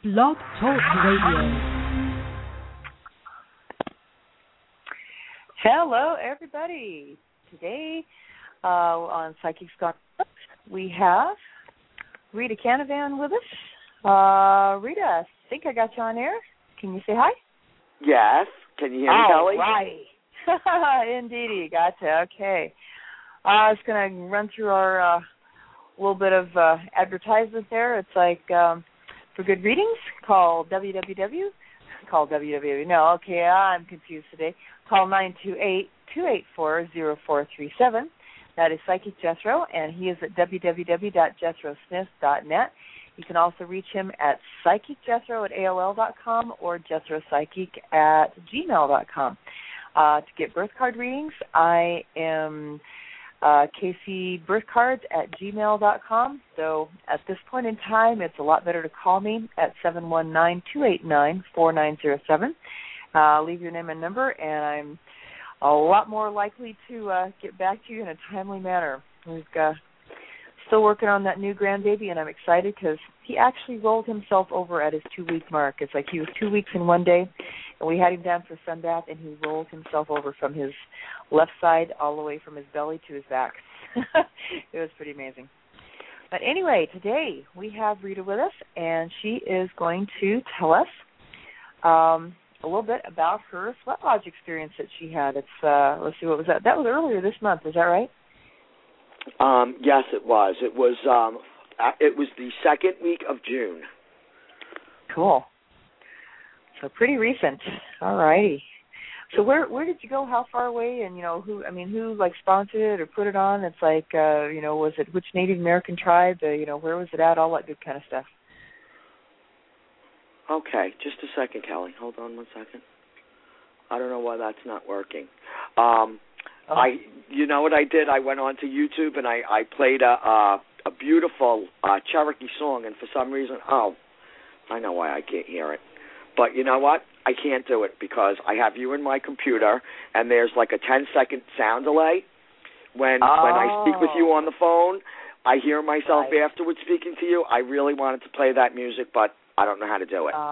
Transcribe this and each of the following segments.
Blog Talk Radio. Hello, everybody. Today on Psychic Scott, we have Rita Canavan with us. Rita, I think I got you on air. Can you say hi? Yes. Can you hear me, Kelly? All right. Indeedy. Gotcha. Okay. I was going to run through our little bit of advertisement there. It's like for good readings, call www. No, okay, I'm confused today. Call 928-284-0437. That is Psychic Jethro, and he is at www.jethrosmith.net. You can also reach him at psychicjethro@aol.com or jethropsychic@gmail.com. To get birth card readings, I am kcbirthcards@gmail.com. So at this point in time, it's a lot better to call me at 719-289-4907. Leave your name and number, and I'm a lot more likely to get back to you in a timely manner. We've still working on that new grandbaby, and I'm excited because he actually rolled himself over at his 2-week mark. It's like he was 2 weeks in one day, and we had him down for sun bath, and he rolled himself over from his left side all the way from his belly to his back. It was pretty amazing. But anyway, today we have Rita with us, and she is going to tell us a little bit about her sweat lodge experience that she had. It's let's see, what was that? That was earlier this month. Is that right? Yes, it was. It was the second week of June. Cool. So pretty recent. All righty. So where did you go? How far away? And who like sponsored it or put it on? It's like was it which Native American tribe? Where was it at? All that good kind of stuff. Okay, just a second, Kelly. Hold on 1 second. I don't know why that's not working. You know what I did? I went onto YouTube and I played a beautiful Cherokee song, and for some reason, I know why I can't hear it. But you know what? I can't do it because I have you in my computer, and there's like a 10-second sound delay. When I speak with you on the phone, I hear myself afterwards speaking to you. I really wanted to play that music, but I don't know how to do it.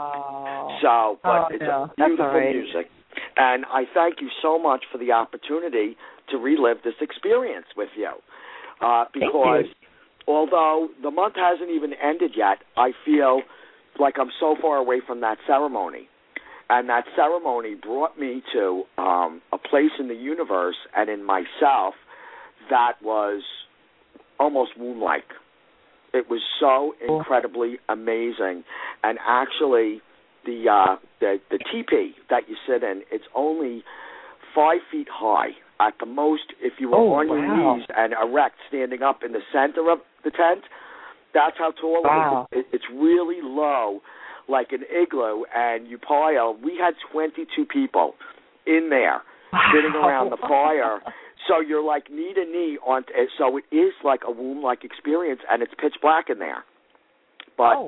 It's beautiful music. And I thank you so much for the opportunity to relive this experience with you. Because although the month hasn't even ended yet, I feel like I'm so far away from that ceremony. And that ceremony brought me to a place in the universe and in myself that was almost womb-like. It was so incredibly amazing. And actually, the teepee that you sit in, it's only 5 feet high at the most. If you were on your knees and erect, standing up in the center of the tent, that's how tall it is. It's really low, like an igloo, and you pile. We had 22 people in there sitting around the fire. So you're like knee to knee on. So it is like a womb-like experience, and it's pitch black in there. But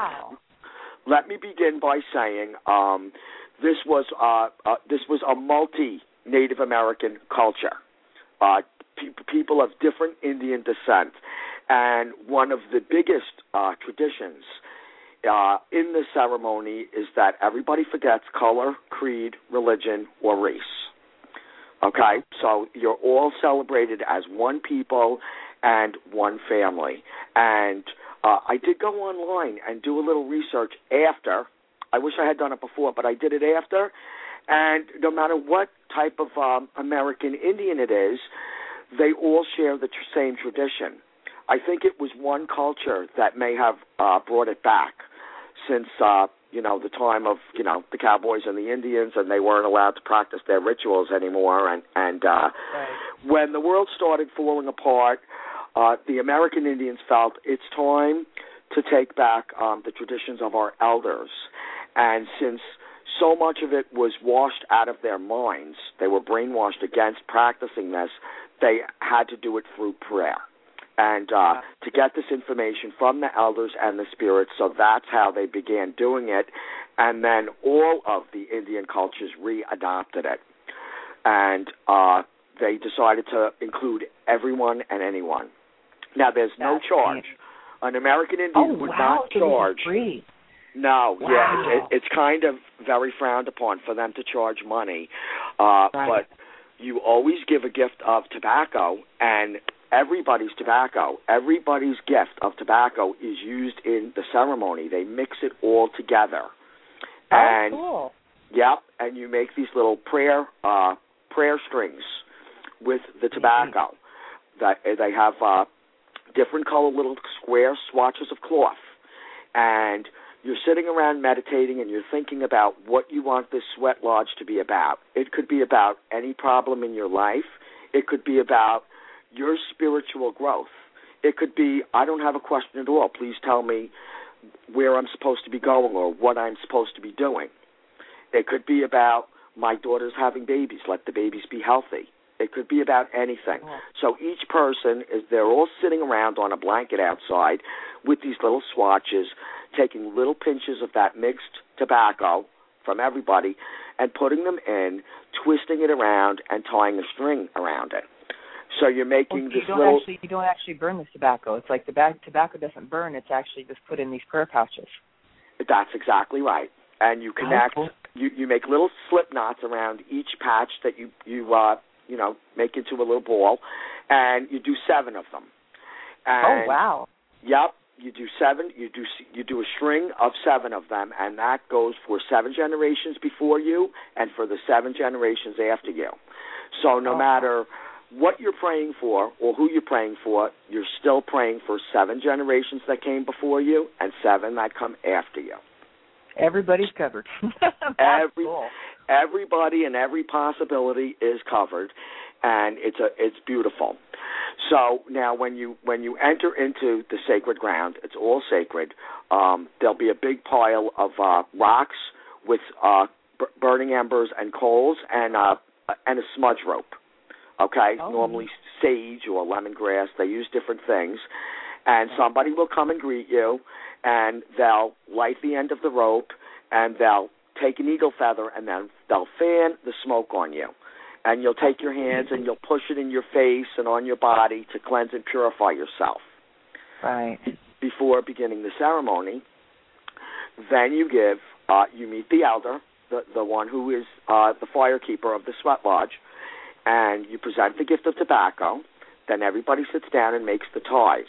let me begin by saying this was a multi-Native American culture, people of different Indian descent, and one of the biggest traditions in the ceremony is that everybody forgets color, creed, religion, or race. Okay, so you're all celebrated as one people and one family. And I did go online and do a little research after. I wish I had done it before, but I did it after. And no matter what type of American Indian it is, they all share the same tradition. I think it was one culture that may have brought it back since, the time of, the cowboys and the Indians, and they weren't allowed to practice their rituals anymore. And when the world started falling apart, the American Indians felt it's time to take back the traditions of our elders. And since so much of it was washed out of their minds, they were brainwashed against practicing this, they had to do it through prayer. And to get this information from the elders and the spirits, so that's how they began doing it. And then all of the Indian cultures readopted it. And they decided to include everyone and anyone. Now, there's no charge. An American Indian would not charge. No, Wow. yeah, it's kind of very frowned upon for them to charge money, Right. but you always give a gift of tobacco, and everybody's gift of tobacco is used in the ceremony. They mix it all together. And, cool. Yep, and you make these little prayer strings with the tobacco. That they have different colored little square swatches of cloth, and you're sitting around meditating and you're thinking about what you want this sweat lodge to be about. It could be about any problem in your life. It could be about your spiritual growth. It could be, I don't have a question at all. Please tell me where I'm supposed to be going or what I'm supposed to be doing. It could be about my daughter's having babies. Let the babies be healthy. It could be about anything. Oh. So each person, they're all sitting around on a blanket outside with these little swatches, taking little pinches of that mixed tobacco from everybody and putting them in, twisting it around, and tying a string around it. So you're making this little... You don't actually burn this tobacco. It's like the tobacco doesn't burn. It's actually just put in these prayer pouches. That's exactly right. And you connect... Oh, cool. You make little slip knots around each patch that you make into a little ball, and you do 7 of them. And, oh, wow. Yep, you do 7. You do a string of 7 of them, and that goes for 7 generations before you and for the 7 generations after you. So no matter what you're praying for or who you're praying for, you're still praying for 7 generations that came before you and 7 that come after you. Everybody's covered. Cool. Everybody and every possibility is covered, and it's beautiful. So now when you enter into the sacred ground, it's all sacred. There'll be a big pile of rocks with burning embers and coals and a smudge rope. Okay, normally sage or lemongrass. They use different things, and somebody will come and greet you, and they'll light the end of the rope, and they'll take an eagle feather, and then they'll fan the smoke on you. And you'll take your hands and you'll push it in your face and on your body to cleanse and purify yourself. Right. Before beginning the ceremony, then you meet the elder, the one who is the firekeeper of the sweat lodge, and you present the gift of tobacco. Then everybody sits down and makes the ties.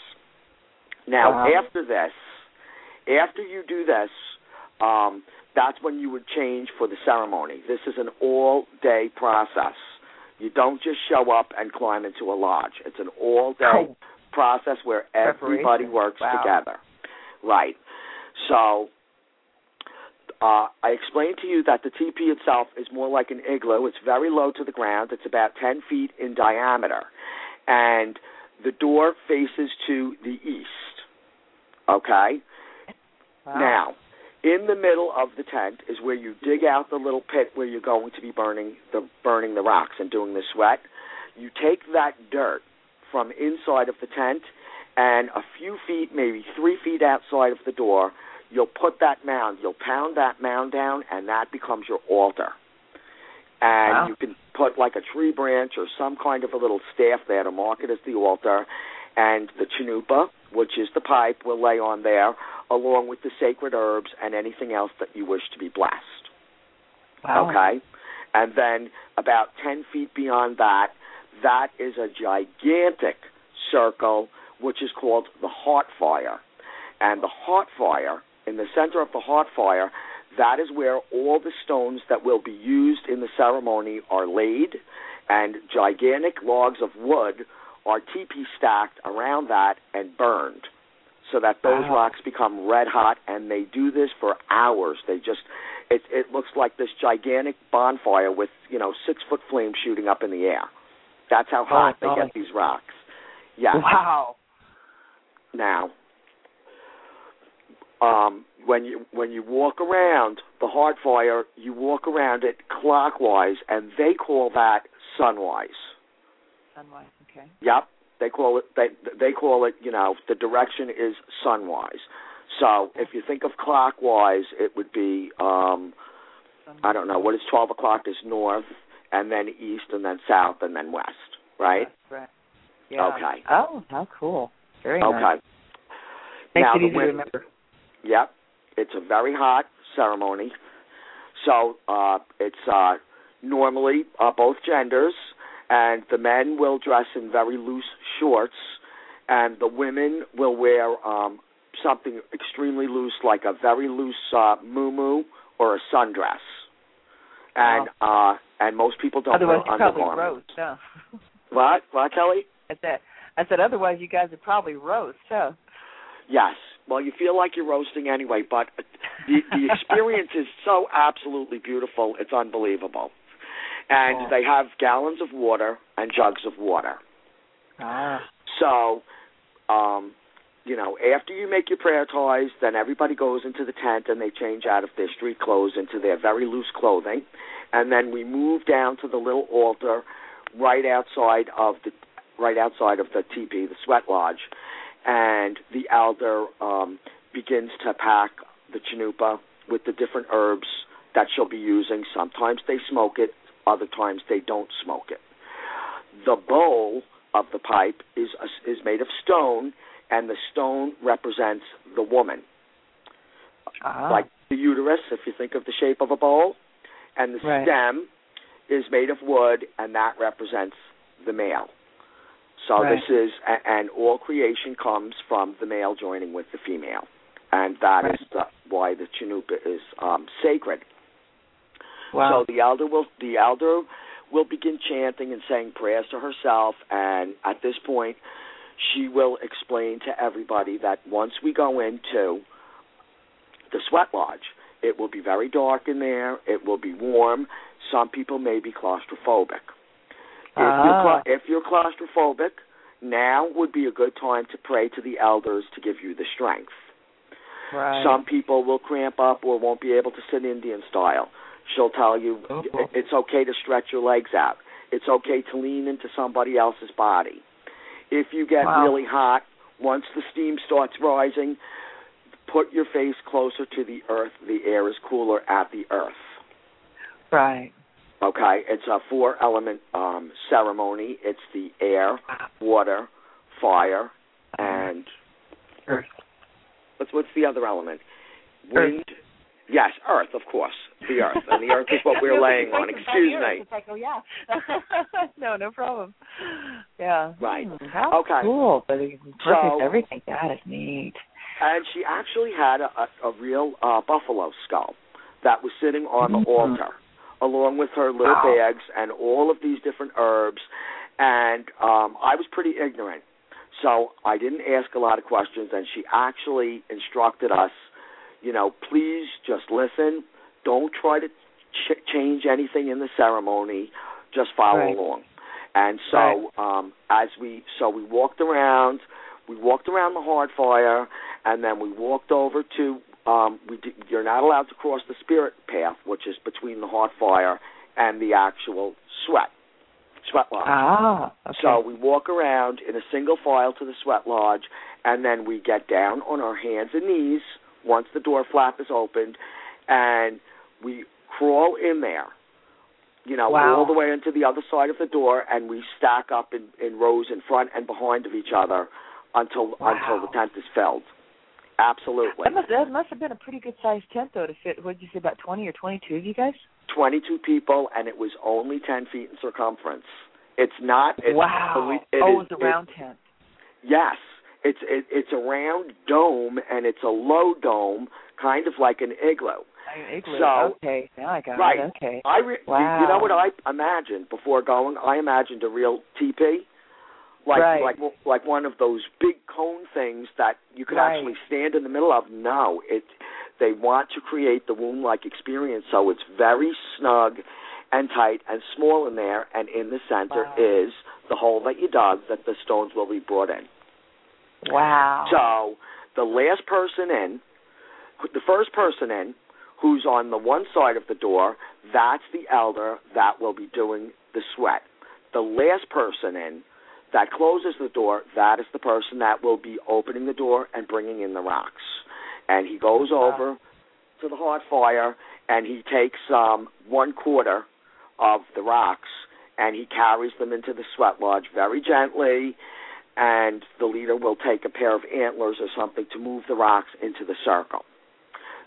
Now, after you do this, that's when you would change for the ceremony. This is an all-day process. You don't just show up and climb into a lodge. It's an all-day process where everybody works together. Right. So I explained to you that the teepee itself is more like an igloo. It's very low to the ground. It's about 10 feet in diameter. And the door faces to the east. Okay? Wow. Now, in the middle of the tent is where you dig out the little pit where you're going to be burning the rocks and doing the sweat. You take that dirt from inside of the tent, and a few feet, maybe 3 feet outside of the door, you'll put that mound, you'll pound that mound down, and that becomes your altar. And you can put like a tree branch or some kind of a little staff there to mark it as the altar, and the chanupa, which is the pipe, will lay on there, along with the sacred herbs and anything else that you wish to be blessed. Wow. Okay? And then about 10 feet beyond that is a gigantic circle, which is called the heart fire. And the heart fire, in the center of the heart fire, that is where all the stones that will be used in the ceremony are laid, and gigantic logs of wood are teepee stacked around that and burned, so that those rocks become red hot, and they do this for hours. It looks like this gigantic bonfire with 6-foot flames shooting up in the air. That's how hot they get these rocks. Yeah. Wow. Now, when you walk around the heart fire, you walk around it clockwise, and they call that sunwise. Sunwise, okay. Yep, they call it. They call it. The direction is sunwise. So if you think of clockwise, it would be I don't know what is 12 o'clock is north, and then east, and then south, and then west. Right. Right. Yeah. Okay. Oh, how cool! Very nice. Okay. Makes it easy to remember. Yep. it's a very hot ceremony. So it's normally both genders, and the men will dress in very loose shorts, and the women will wear something extremely loose, like a very loose muumuu or a sundress. And most people don't otherwise wear you're probably undergarments. roast, huh? What, Kelly? I said otherwise you guys would probably roast, huh? Yes. Well, you feel like you're roasting anyway, but the experience is so absolutely beautiful, it's unbelievable. And they have gallons of water and jugs of water. So, after you make your prayer ties, then everybody goes into the tent and they change out of their street clothes into their very loose clothing. And then we move down to the little altar right outside of the teepee, the sweat lodge. And the elder begins to pack the chanupa with the different herbs that she'll be using. Sometimes they smoke it, other times they don't smoke it. The bowl of the pipe is made of stone, and the stone represents the woman. Like the uterus, if you think of the shape of a bowl, and the stem is made of wood, and that represents the male. So this is, and all creation comes from the male joining with the female, and that is why the chanupa is sacred. Wow. So the elder will begin chanting and saying prayers to herself, and at this point, she will explain to everybody that once we go into the sweat lodge, it will be very dark in there. It will be warm. Some people may be claustrophobic. If you're claustrophobic, now would be a good time to pray to the elders to give you the strength. Right. Some people will cramp up or won't be able to sit Indian style. She'll tell you it's okay to stretch your legs out. It's okay to lean into somebody else's body. If you get really hot, once the steam starts rising, put your face closer to the earth. The air is cooler at the earth. Right. Okay, it's a 4-element ceremony. It's the air, water, fire, and earth. What's the other element? Wind. Earth. Yes, earth, of course, the earth, and the earth is what we're laying on. Excuse me. It's like, oh yeah, no problem. Yeah. Right. How cool, but perfect everything. That is neat. And she actually had a real buffalo skull that was sitting on the altar, along with her little bags and all of these different herbs. And I was pretty ignorant, so I didn't ask a lot of questions, and she actually instructed us, please just listen. Don't try to change anything in the ceremony. Just follow along. And so we walked around. We walked around the hard fire, and then we walked over to you're not allowed to cross the spirit path, which is between the hot fire and the actual sweat lodge. Okay. So we walk around in a single file to the sweat lodge, and then we get down on our hands and knees once the door flap is opened, and we crawl in there, all the way into the other side of the door, and we stack up in rows in front and behind of each other until the tent is filled. Absolutely. That must have been a pretty good-sized tent, though, to fit, what did you say, about 20 or 22 of you guys? 22 people, and it was only 10 feet in circumference. It's not... It was a round tent. Yes. It's a round dome, and it's a low dome, kind of like an igloo. An igloo, so, okay. Now I got it, okay. You know what I imagined before going? I imagined a real teepee. Like one of those big cone things that you could actually stand in the middle of. No, they want to create the womb-like experience, so it's very snug and tight and small in there, and in the center is the hole that you dug that the stones will be brought in. Wow. So the first person in, who's on the one side of the door, that's the elder that will be doing the sweat. The last person in that closes the door, that is the person that will be opening the door and bringing in the rocks. And he goes over to the hot fire, and he takes 1/4 of the rocks, and he carries them into the sweat lodge very gently, and the leader will take a pair of antlers or something to move the rocks into the circle.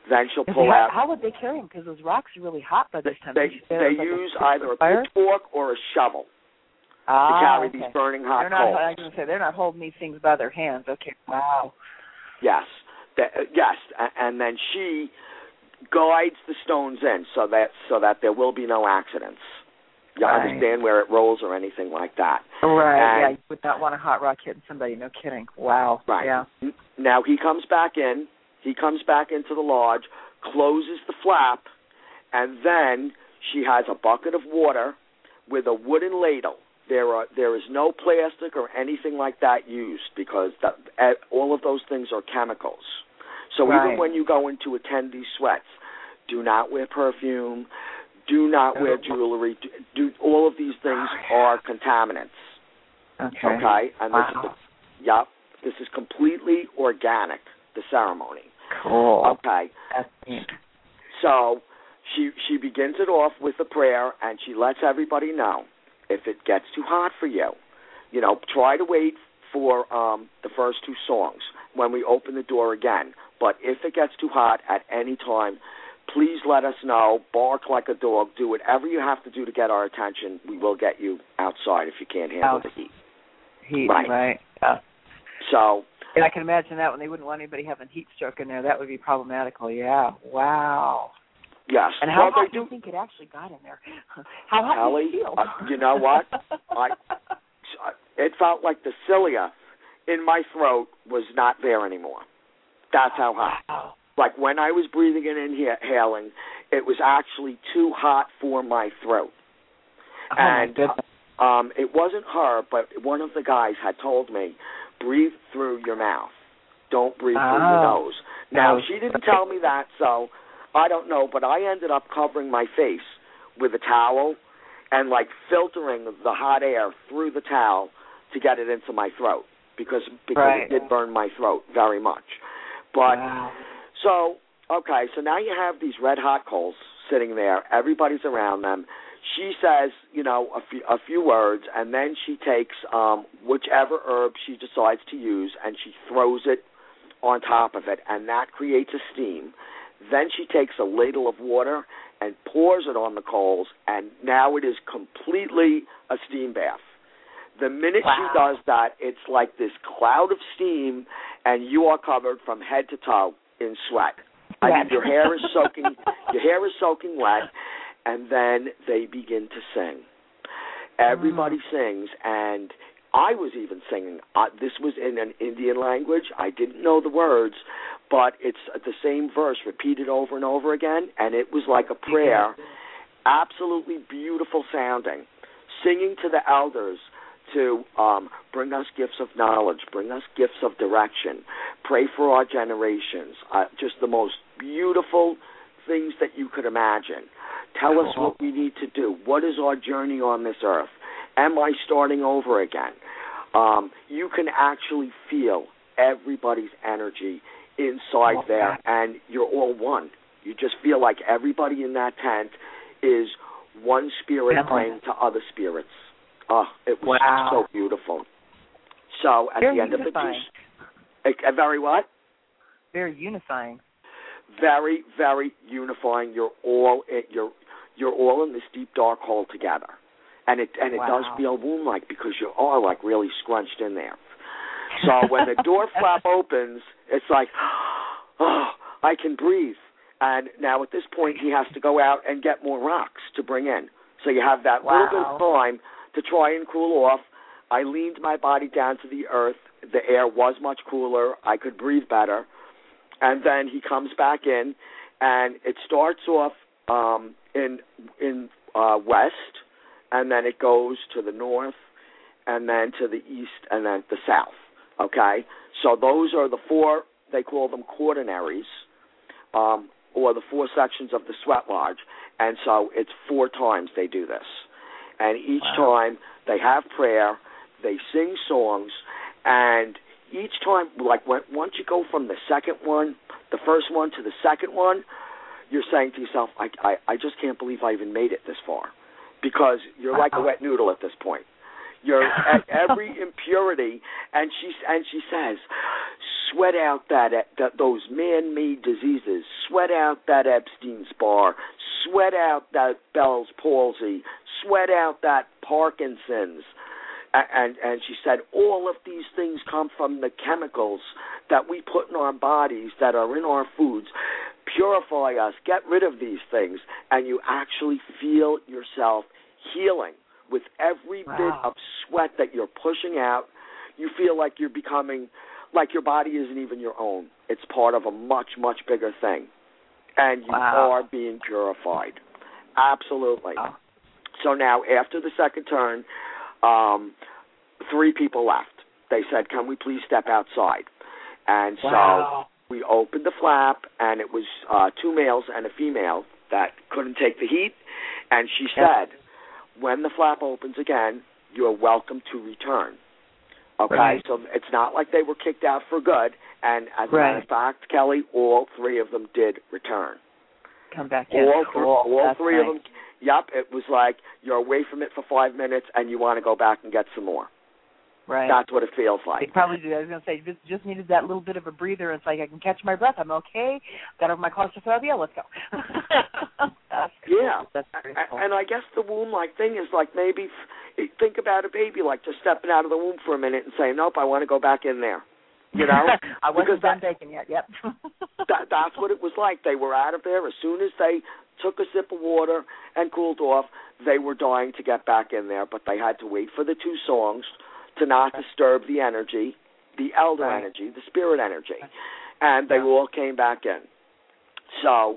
Then she'll pull out. How would they carry them? Because those rocks are really hot by this time. They use either a pitchfork or a shovel to carry these burning hot coals. I was going to say, they're not holding these things by their hands. Okay, wow. Yes, yes, and then she guides the stones in so that there will be no accidents. You understand where it rolls or anything like that. Right, you would not want a hot rock hitting somebody, no kidding. Wow. Right. Yeah. Now he comes back in. He comes back into the lodge, closes the flap, and then she has a bucket of water with a wooden ladle. There is no plastic or anything like that used because all of those things are chemicals. So even when you go into attend these sweats, do not wear perfume. Do not wear jewelry. All of these things are contaminants. Okay? And this is completely organic, the ceremony. Cool. Okay. So she begins it off with a prayer, and she lets everybody know if it gets too hot for you, try to wait for the first two songs when we open the door again. But if it gets too hot at any time, please let us know. Bark like a dog. Do whatever you have to do to get our attention. We will get you outside if you can't handle the heat. Right. Yeah. So. And I can imagine that when they wouldn't want anybody having heat stroke in there, that would be problematical. Yeah. Wow. Yes. And how hot do you think it actually got in there? How hot Kelly, did you feel? You know what? It felt like the cilia in my throat was not there anymore. That's how hot. Wow. Like when I was breathing in and inhaling, it was actually too hot for my throat. And it wasn't her, but one of the guys had told me, breathe through your mouth. Don't breathe through your nose. Now, she didn't tell me that, so I don't know, but I ended up covering my face with a towel and filtering the hot air through the towel to get it into my throat because it did burn my throat very much. But so now you have these red hot coals sitting there. Everybody's around them. She says, a few words, and then she takes whichever herb she decides to use, and she throws it on top of it, and that creates a steam. Then she takes a ladle of water and pours it on the coals, and now it is completely a steam bath. The minute she does that, it's like this cloud of steam, and you are covered from head to toe in sweat. I mean, your hair is soaking wet, and then they begin to sing. Everybody sings, and I was even singing. This was in an Indian language. I didn't know the words, but it's the same verse repeated over and over again, and it was like a prayer, absolutely beautiful sounding, singing to the elders to bring us gifts of knowledge, bring us gifts of direction, pray for our generations, just the most beautiful things that you could imagine. Tell us what we need to do. What is our journey on this earth? Am I starting over again? You can actually feel everybody's energy inside there, and you're all one. You just feel like everybody in that tent is one spirit praying to other spirits. It was so beautiful. So at very the end unifying. of the very what? Very unifying. Very, very unifying. You're all in this deep dark hole together, and it does feel womb-like because you are really scrunched in there. So when the door flap opens, it's like, I can breathe. And now at this point, he has to go out and get more rocks to bring in. So you have that little bit of time to try and cool off. I leaned my body down to the earth. The air was much cooler. I could breathe better. And then he comes back in, and it starts off in west, and then it goes to the north, and then to the east, and then the south. Okay? So those are the four, they call them quaternaries, or the four sections of the sweat lodge. And so it's 4 times they do this. And each time they have prayer, they sing songs, and each time, once you go from the second one, the first one to the second one, you're saying to yourself, I just can't believe I even made it this far, because you're like a wet noodle at this point. You're at every impurity, and she says, sweat out those man-made diseases, sweat out that Epstein-Barr, sweat out that Bell's palsy, sweat out that Parkinson's. And she said all of these things come from the chemicals that we put in our bodies that are in our foods. Purify us, get rid of these things, and you actually feel yourself healing. With every bit of sweat that you're pushing out, you feel like you're becoming, like your body isn't even your own. It's part of a much, much bigger thing. And you are being purified. Absolutely. Wow. So now, after the second turn, 3 people left. They said, can we please step outside? And so we opened the flap, and it was 2 males and a female that couldn't take the heat. And she said, when the flap opens again, you're welcome to return. Okay, so it's not like they were kicked out for good. And as a matter of fact, Kelly, all 3 of them did return. Come back in. All 3 of them. Yep, it was like you're away from it for 5 minutes and you want to go back and get some more. Right. That's what it feels like. They probably do. I was going to say, just needed that little bit of a breather. It's like, I can catch my breath. I'm okay. Got over my claustrophobia. Let's go. That's cool. That's very cool. And I guess the womb-like thing is like maybe think about a baby like just stepping out of the womb for a minute and saying, nope, I want to go back in there. You know? I wasn't done baking yet. Yep. That's what it was like. They were out of there. As soon as they took a sip of water and cooled off, they were dying to get back in there, but they had to wait for the 2 songs to not disturb the energy, the elder energy, the spirit energy. And they all came back in. So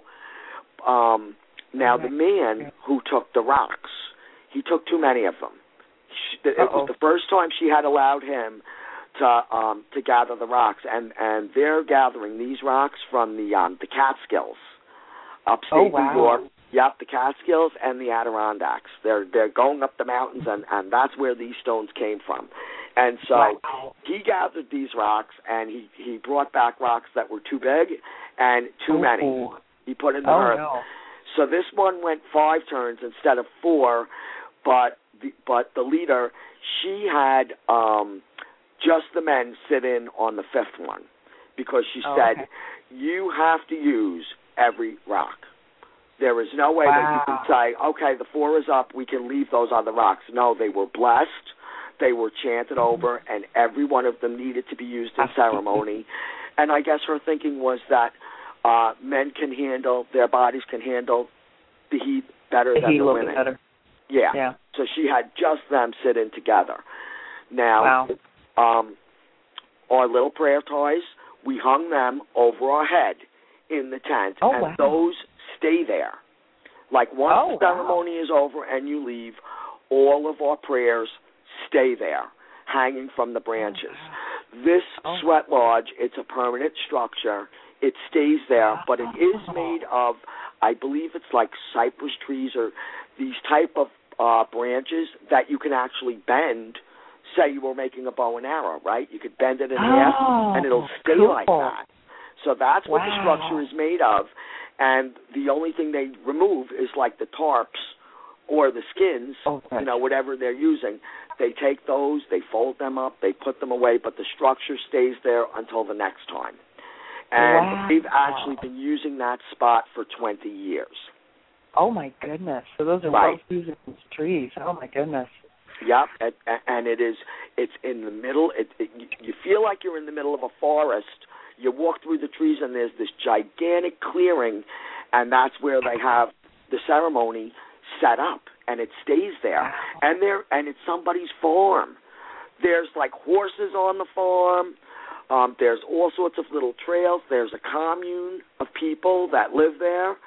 now the man who took the rocks, he took too many of them. It was the first time she had allowed him to gather the rocks, and they're gathering these rocks from the Catskills, upstate New York. Yep, the Catskills and the Adirondacks. They're going up the mountains, and that's where these stones came from. And so he gathered these rocks, and he brought back rocks that were too big and too many. He put in the earth. No. So this one went 5 turns instead of 4, but the leader, she had just the men sit in on the 5th one because she said, you have to use every rock. There is no way that you can say, okay, the 4 is up, we can leave those other rocks. No, they were blessed, they were chanted over, and every one of them needed to be used in ceremony. And I guess her thinking was that men can handle, their bodies can handle the heat better than the women. Better. Yeah. So she had just them sit in together. Now, our little prayer toys, we hung them over our head in the tent, and those stay there. Like once the ceremony is over and you leave, all of our prayers stay there, hanging from the branches. This sweat lodge, it's a permanent structure. It stays there, but it is made of, I believe it's like cypress trees or these type of branches that you can actually bend. Say you were making a bow and arrow, right? You could bend it in half, and it'll stay like that. So that's what the structure is made of. And the only thing they remove is like the tarps or the skins, whatever they're using. They take those, they fold them up, they put them away, but the structure stays there until the next time. And they've actually been using that spot for 20 years. Oh, my goodness. So those are using trees. Oh, my goodness. Yep, and it's in the middle. You feel like you're in the middle of a forest. You walk through the trees, and there's this gigantic clearing, and that's where they have the ceremony set up, and it stays there. And it's somebody's farm. There's like horses on the farm. There's all sorts of little trails. There's a commune of people that live there.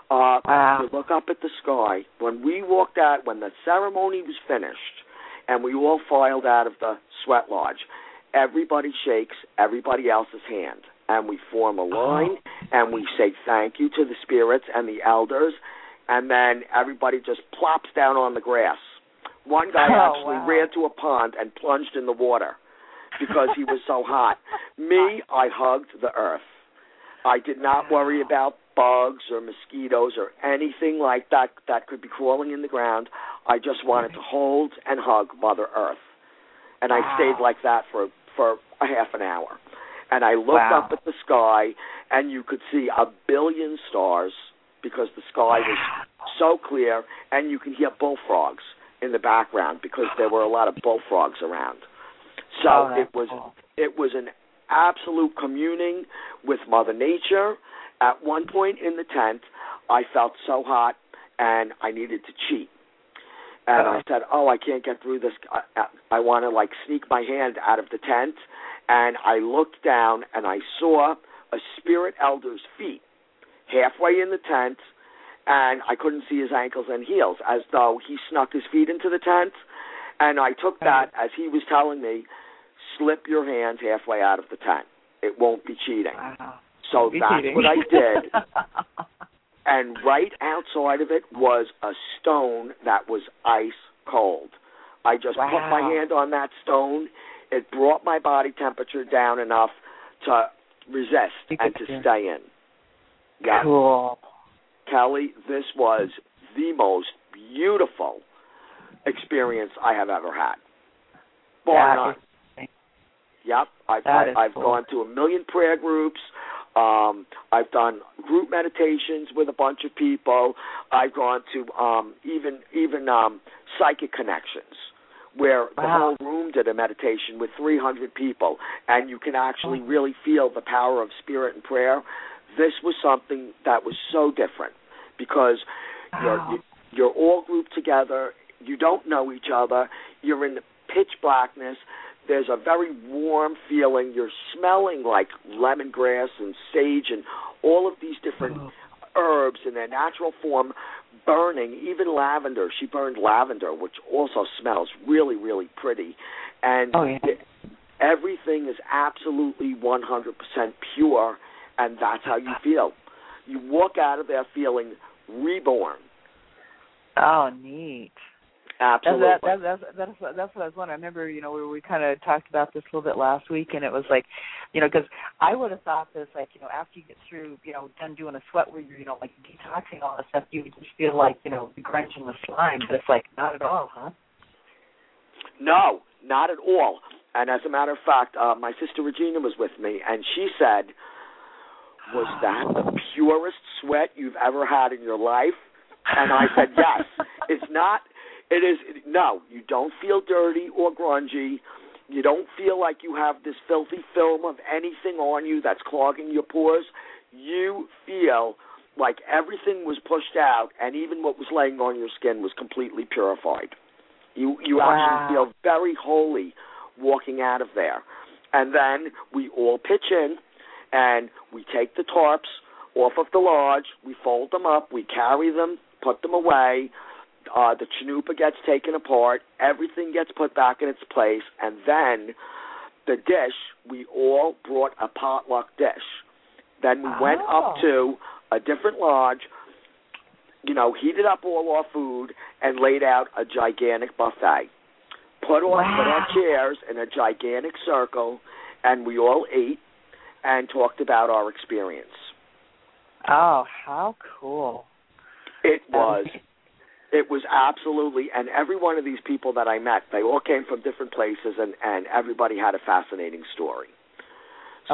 You look up at the sky. When we walked out, when the ceremony was finished, and we all filed out of the sweat lodge, everybody shakes everybody else's hand, and we form a line, and we say thank you to the spirits and the elders, and then everybody just plops down on the grass. One guy actually ran to a pond and plunged in the water because he was so hot. Me, I hugged the earth. I did not worry about bugs or mosquitoes or anything like that that could be crawling in the ground. I just wanted to hold and hug Mother Earth. And I stayed like that for a half an hour. And I looked up at the sky, and you could see a billion stars because the sky was so clear, and you can hear bullfrogs in the background because there were a lot of bullfrogs around. So it was an absolute communing with Mother Nature. At one point in the tent, I felt so hot, and I needed to cheat. And I said, I can't get through this. I want to, sneak my hand out of the tent. And I looked down, and I saw a spirit elder's feet halfway in the tent, and I couldn't see his ankles and heels, as though he snuck his feet into the tent. And I took that as he was telling me, slip your hand halfway out of the tent. It won't be cheating. So that's what I did. And right outside of it was a stone that was ice cold. I just put my hand on that stone. It brought my body temperature down enough to resist and to stay in. Yeah. Cool. Kelly, this was the most beautiful experience I have ever had. Bar none. Yep. I've gone to 1 million prayer groups. I've done group meditations with a bunch of people. I've gone to even psychic connections, where the whole room did a meditation with 300 people, and you can actually really feel the power of spirit and prayer. This was something that was so different because you're all grouped together. You don't know each other. You're in pitch blackness. There's a very warm feeling. You're smelling like lemongrass and sage and all of these different herbs in their natural form burning, even lavender. She burned lavender, which also smells really, really pretty. And everything is absolutely 100% pure, and that's how you feel. You walk out of there feeling reborn. Oh, neat. Absolutely. That's what I was wondering. I remember, we kind of talked about this a little bit last week, and it was like, because I would have thought this, after you get through, done doing a sweat where you're, detoxing all this stuff, you would just feel like, the grunge and the slime, but it's like, not at all, huh? No, not at all. And as a matter of fact, my sister Regina was with me, and she said, was that the purest sweat you've ever had in your life? And I said, yes. It's not. It is. No, you don't feel dirty or grungy. You don't feel like you have this filthy film of anything on you that's clogging your pores. You feel like everything was pushed out, and even what was laying on your skin was completely purified. You actually feel very holy walking out of there. And then we all pitch in, and we take the tarps off of the lodge. We fold them up. We carry them, put them away. The chanupa gets taken apart. Everything gets put back in its place. And then the dish, we all brought a potluck dish. Then we went up to a different lodge, heated up all our food and laid out a gigantic buffet. Put our chairs in a gigantic circle, and we all ate and talked about our experience. Oh, how cool. It was absolutely, and every one of these people that I met, they all came from different places, and everybody had a fascinating story. So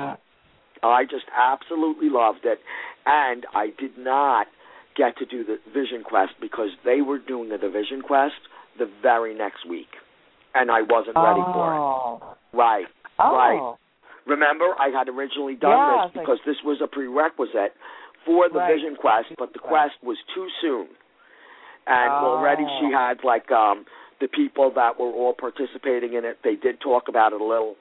I just absolutely loved it, and I did not get to do the Vision Quest because they were doing the Vision Quest the very next week, and I wasn't ready for it. Right. Remember, I had originally done this because this was a prerequisite for the Vision Quest, but the quest was too soon. And already she had, the people that were all participating in it, they did talk about it a little.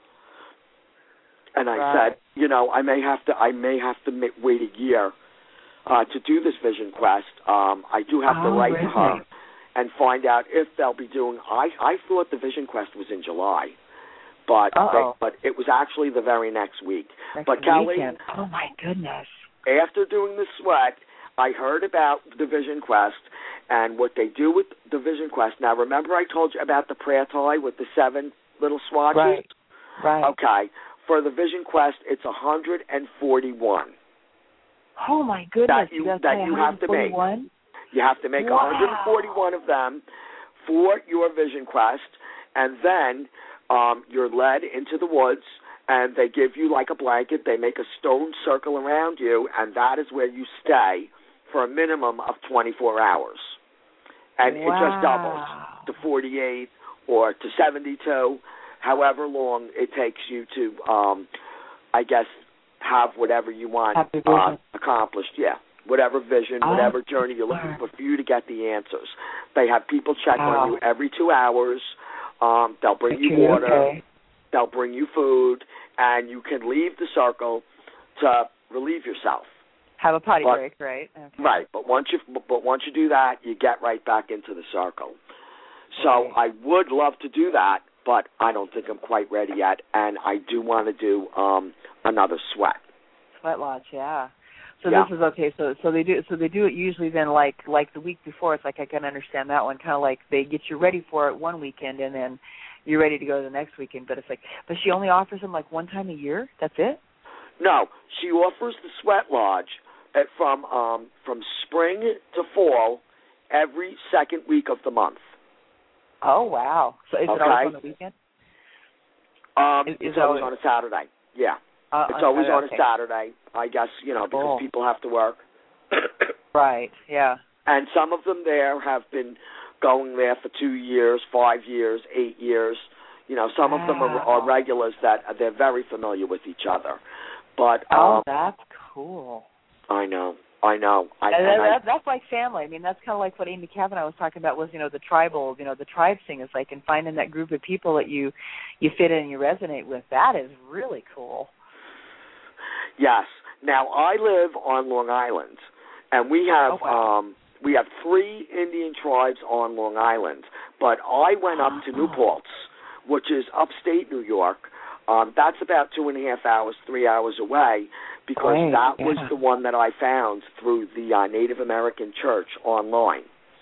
And I said, I may have to wait a year to do this Vision Quest. I do have to write to her and find out if they'll be doing. I thought the Vision Quest was in July, but it was actually the very next week. Kelly, oh my goodness! After doing the sweat, I heard about the Vision Quest and what they do with the Vision Quest. Now, remember I told you about the prayer tie with the 7 little swatches? Right. Okay. For the Vision Quest, it's 141. Oh, my goodness. That you have to make. You have to make 141 of them for your Vision Quest, and then you're led into the woods, and they give you like a blanket. They make a stone circle around you, and that is where you stay for a minimum of 24 hours. And it just doubles to 48 or to 72, however long it takes you to, I guess, have whatever you want accomplished. Yeah, whatever vision, whatever journey you're looking for you to get the answers. They have people check on you every 2 hours. They'll bring you water. Okay. They'll bring you food, and you can leave the circle to relieve yourself. Have a potty break, right? Okay. Right, but once you do that, you get right back into the circle. So I would love to do that, but I don't think I'm quite ready yet, and I do want to do another sweat. Sweat lodge, yeah. So this is okay. So they do it usually then like the week before. It's like I can understand that one, kind of like they get you ready for it one weekend, and then you're ready to go the next weekend. But it's like, but she only offers them like one time a year. That's it? No, she offers the sweat lodge from spring to fall every second week of the month. Oh wow! So is it always on the weekend? It's always on a Saturday. Yeah, it's always on a Saturday. I guess because people have to work. Right. Yeah. And some of them there have been going there for 2 years, 5 years, 8 years. Some of them are regulars that they're very familiar with each other. But that's cool. I know. That's like family. I mean, that's kind of like what Amy Kavanaugh was talking about was, the tribal, the tribe thing is like, and finding that group of people that you fit in and you resonate with. That is really cool. Yes. Now, I live on Long Island, and we have 3 Indian tribes on Long Island, but I went up to New Paltz, which is upstate New York. That's about 2.5 hours, 3 hours away, because that was the one that I found through the Native American Church online.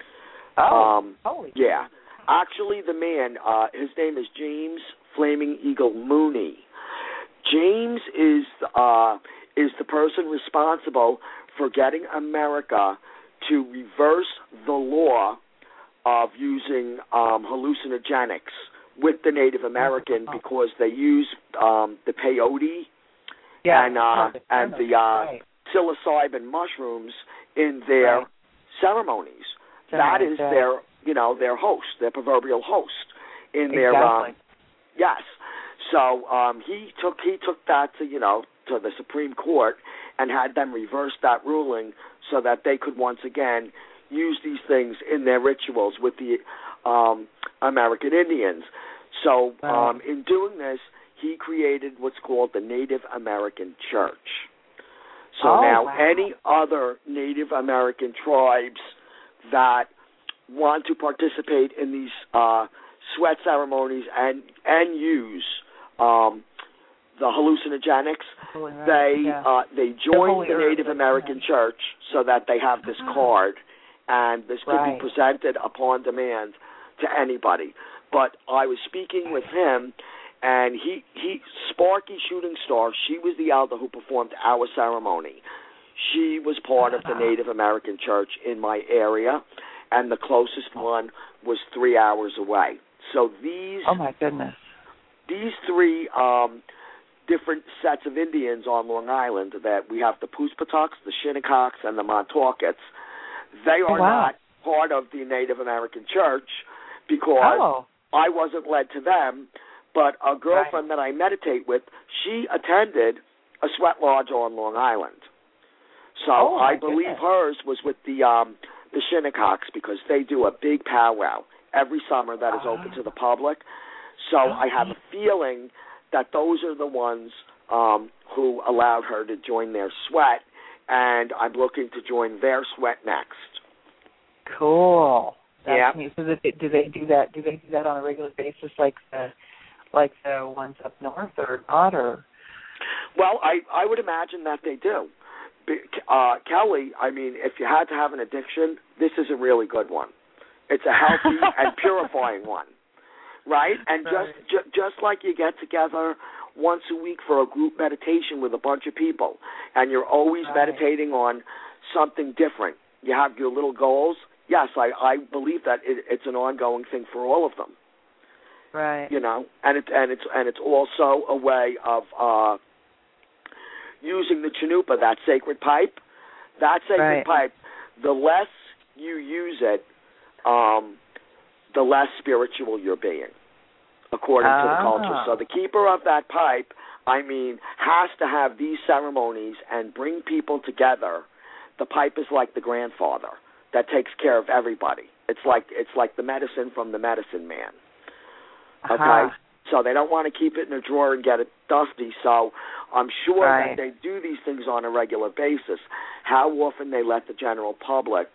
Holy yeah. Actually, the man, his name is James Flaming Eagle Mooney. James is the person responsible for getting America to reverse the law of using hallucinogenics with the Native American because they use the peyote and the psilocybin mushrooms in their ceremonies. That is their host, their proverbial host in their yes. So he took that to the Supreme Court and had them reverse that ruling so that they could once again use these things in their rituals with the American Indians. So in doing this, he created what's called the Native American Church. So any other Native American tribes that want to participate in these sweat ceremonies and use the hallucinogenics, they join the Native American Church so that they have this card, and this could be presented upon demand to anybody. But I was speaking with him, and he Sparky Shooting Star, she was the elder who performed our ceremony. She was part of the Native American Church in my area, and the closest one was 3 hours away. So these these 3 different sets of Indians on Long Island, that we have the Poospatucks, the Shinnecocks, and the Montaukets, they are not part of the Native American Church because I wasn't led to them, but a girlfriend that I meditate with, she attended a sweat lodge on Long Island. So I believe hers was with the Shinnecocks because they do a big powwow every summer that is open to the public. So I have a feeling that those are the ones who allowed her to join their sweat, and I'm looking to join their sweat next. Cool. That's neat. So do they do that? Do they do that on a regular basis, like the ones up north, or not? Or well, I would imagine that they do. Kelly, I mean, if you had to have an addiction, this is a really good one. It's a healthy and purifying one, right? And just like you get together once a week for a group meditation with a bunch of people, and you're always meditating on something different. You have your little goals. Yes, I believe that it's an ongoing thing for all of them. Right. You know, and it's also a way of using the chanupa, that sacred pipe. That sacred pipe, the less you use it, the less spiritual you're being, according to the culture. So the keeper of that pipe, has to have these ceremonies and bring people together. The pipe is like the grandfather that takes care of everybody. It's like the medicine from the medicine man. Okay? So they don't want to keep it in a drawer and get it dusty. So I'm sure that they do these things on a regular basis. How often they let the general public,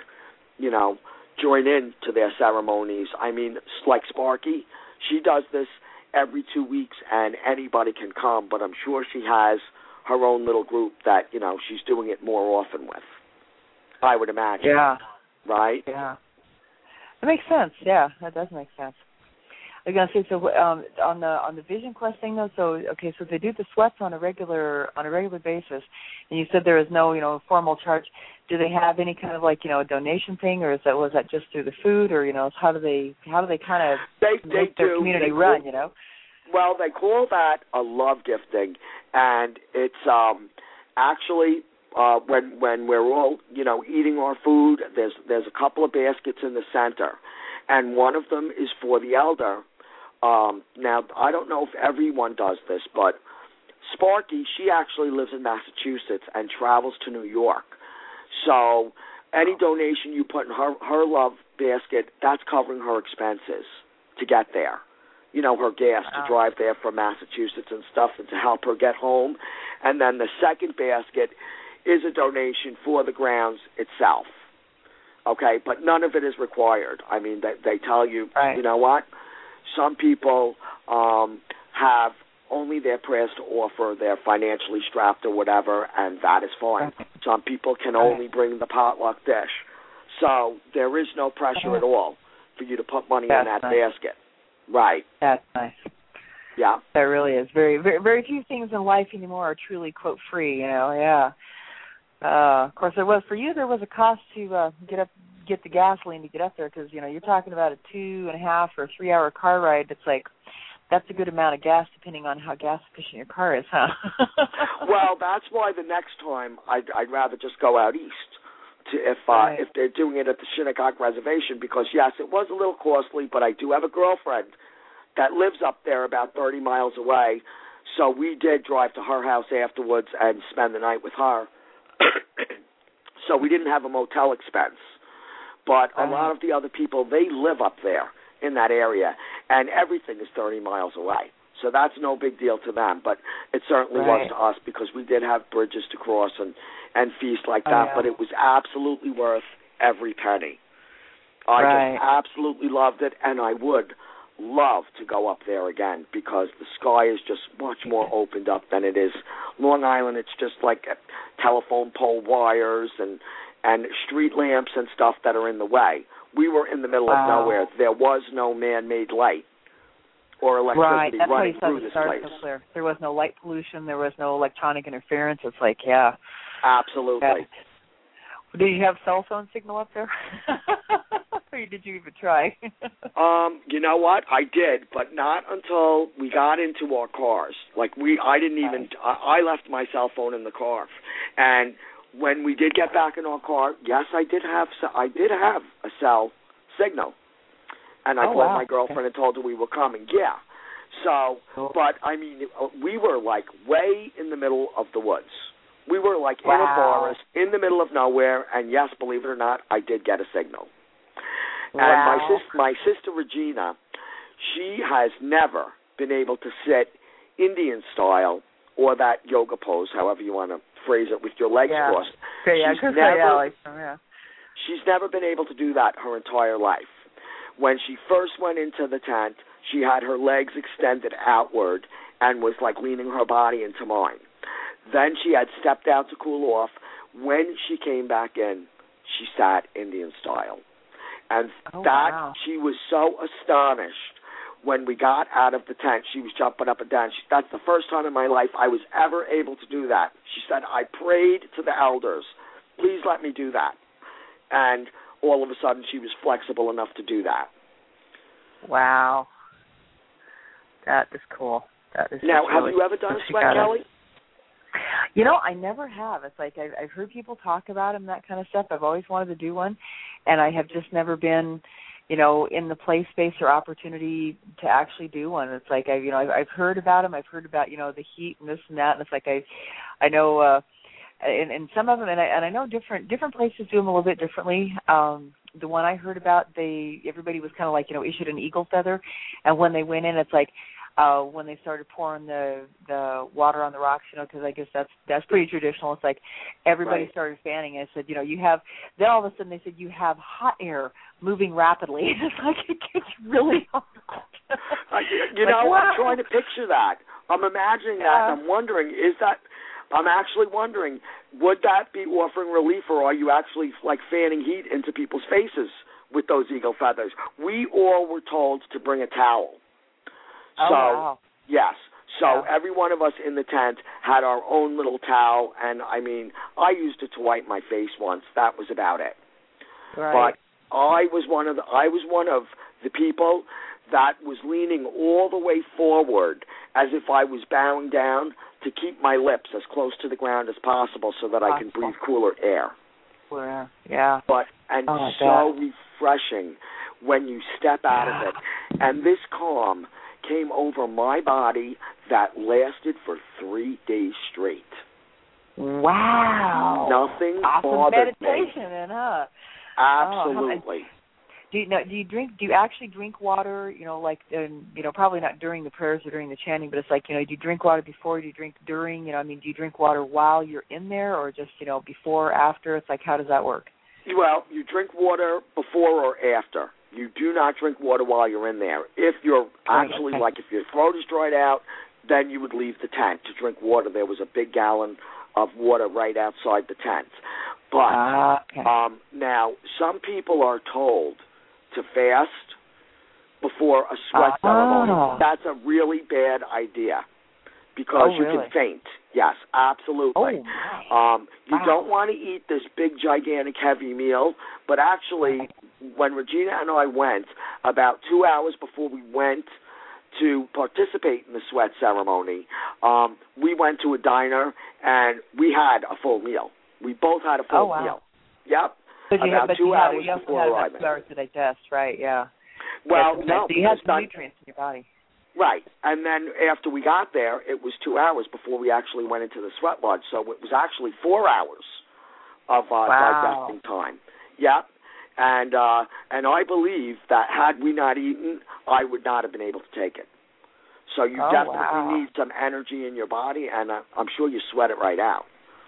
join in to their ceremonies. Like Sparky, she does this every 2 weeks, and anybody can come, but I'm sure she has her own little group that, she's doing it more often with, I would imagine. Yeah. Right? Yeah. That makes sense. Yeah, that does make sense. I was gonna say, so on the Vision Quest thing though, so they do the sweats on a regular basis, and you said there is no formal charge. Do they have any kind of a donation thing, or was that just through the food, or how do they kind of make their community run? Well, they call that a love gifting, and it's actually when we're all eating our food, there's a couple of baskets in the center, and one of them is for the elder. Now, I don't know if everyone does this, but Sparky, she actually lives in Massachusetts and travels to New York. So any donation you put in her love basket, that's covering her expenses to get there. Her gas to drive there from Massachusetts and stuff, and to help her get home. And then the second basket is a donation for the grounds itself. Okay, but none of it is required. They tell you, you know what? Some people have only their prayers to offer. They're financially strapped or whatever, and that is fine. Some people can only bring the potluck dish. So there is no pressure at all for you to put money in that basket. Right. That's nice. Yeah. That really is. Very, very, very few things in life anymore are truly, quote, free, yeah. Of course, there was a cost to get the gasoline to get up there, because you're talking about a 2.5 or 3 hour car ride. It's like that's a good amount of gas, depending on how gas efficient your car is, huh? Well, that's why the next time I'd rather just go out east if they're doing it at the Shinnecock Reservation, because yes, it was a little costly, but I do have a girlfriend that lives up there about 30 miles away, so we did drive to her house afterwards and spend the night with her. So we didn't have a motel expense. But a lot of the other people, they live up there in that area, and everything is 30 miles away. So that's no big deal to them, but it certainly was to us, because we did have bridges to cross and feast like that, but it was absolutely worth every penny. I just absolutely loved it, and I would love to go up there again, because the sky is just much more opened up than it is Long Island. It's just like telephone pole wires and street lamps and stuff that are in the way. We were in the middle of nowhere. There was no man-made light or electricity running through this place. So clear. There was no light pollution. There was no electronic interference. It's like, absolutely. Yeah. Did you have cell phone signal up there? Or did you even try? You know what? I did, but not until we got into our cars. I left my cell phone in the car. And when we did get back in our car, yes, I did have a cell signal. And I called my girlfriend and told her we were coming. Yeah. So, but we were way in the middle of the woods. We were in a forest in the middle of nowhere, and yes, believe it or not, I did get a signal. And my sister Regina, she has never been able to sit Indian style or that yoga pose, however you want to phrase it, with your legs crossed. She's never been able to do that her entire life. When she first went into the tent, she had her legs extended outward and was leaning her body into mine. Then she had stepped out to cool off. When she came back in, she sat Indian style. And she was so astonished when we got out of the tent. She was jumping up and down. That's the first time in my life I was ever able to do that. She said, I prayed to the elders, please let me do that. And all of a sudden she was flexible enough to do that. Wow. That is cool. That is now. Have really, you ever done a sweat, Kelly? You know, I never have. It's like I've heard people talk about them, that kind of stuff. I've always wanted to do one, and I have just never been, you know, in the play space or opportunity to actually do one. It's like I've heard about them. I've heard about, you know, the heat and this and that, and it's like I know, and some of them, and I know different places do them a little bit differently. The one I heard about, everybody was kind of like, you know, issued an eagle feather, and when they went in, it's like. When they started pouring the water on the rocks, you know, because I guess that's pretty traditional. It's like everybody started fanning, and it said, you know, then all of a sudden they said you have hot air moving rapidly. It's like it gets really hot. I'm trying to picture that. I'm imagining that, and I'm wondering, I'm actually wondering, would that be offering relief, or are you actually like fanning heat into people's faces with those eagle feathers? We all were told to bring a towel. Wow. Yes. So every one of us in the tent had our own little towel, and I mean, I used it to wipe my face once. That was about it. Right. But I was one of the people that was leaning all the way forward as if I was bowing down to keep my lips as close to the ground as possible so that I can breathe cooler air. Cooler air. Yeah. So refreshing when you step out of it, and this calm came over my body that lasted for 3 days straight. Wow. Nothing awesome bothered meditation, me. then, huh? Absolutely. Do you actually drink water, you know, like, you know, probably not during the prayers or during the chanting, but it's like, you know, do you drink water before, do you drink during, you know, I mean, do you drink water while you're in there or just, you know, before, after? It's like, how does that work? Well, you drink water before or after. You do not drink water while you're in there. If you're actually, like if your throat is dried out, then you would leave the tent to drink water. There was a big gallon of water right outside the tent. But now, some people are told to fast before a sweat ceremony. That's a really bad idea because you can faint. Yes, absolutely. You don't want to eat this big, gigantic, heavy meal, but actually, when Regina and I went, about 2 hours before we went to participate in the sweat ceremony, we went to a diner and we had a full meal. We both had a full meal. Yep. About 2 hours before arriving. 2 hours to digest, right? Yeah. Well, no, so you had some nutrients in your body. Right, and then after we got there, it was 2 hours before we actually went into the sweat lodge, so it was actually 4 hours of digesting time. Yep, and I believe that had we not eaten, I would not have been able to take it. So you definitely need some energy in your body, and I'm sure you sweat it right out.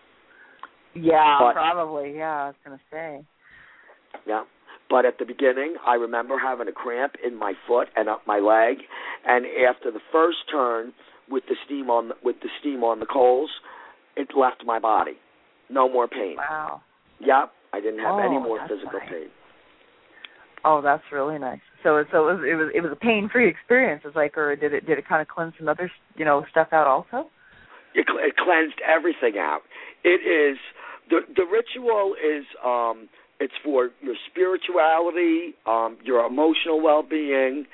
Yeah, probably, I was going to say. Yeah. But at the beginning, I remember having a cramp in my foot and up my leg, and after the first turn with the steam on the coals, it left my body. No more pain. Wow. Yep, I didn't have any more physical pain. Oh, that's really nice. So it was a pain-free experience. It's like, or did it kind of cleanse some other stuff out also? It cleansed everything out. It is the ritual is. It's for your spirituality, your emotional well-being,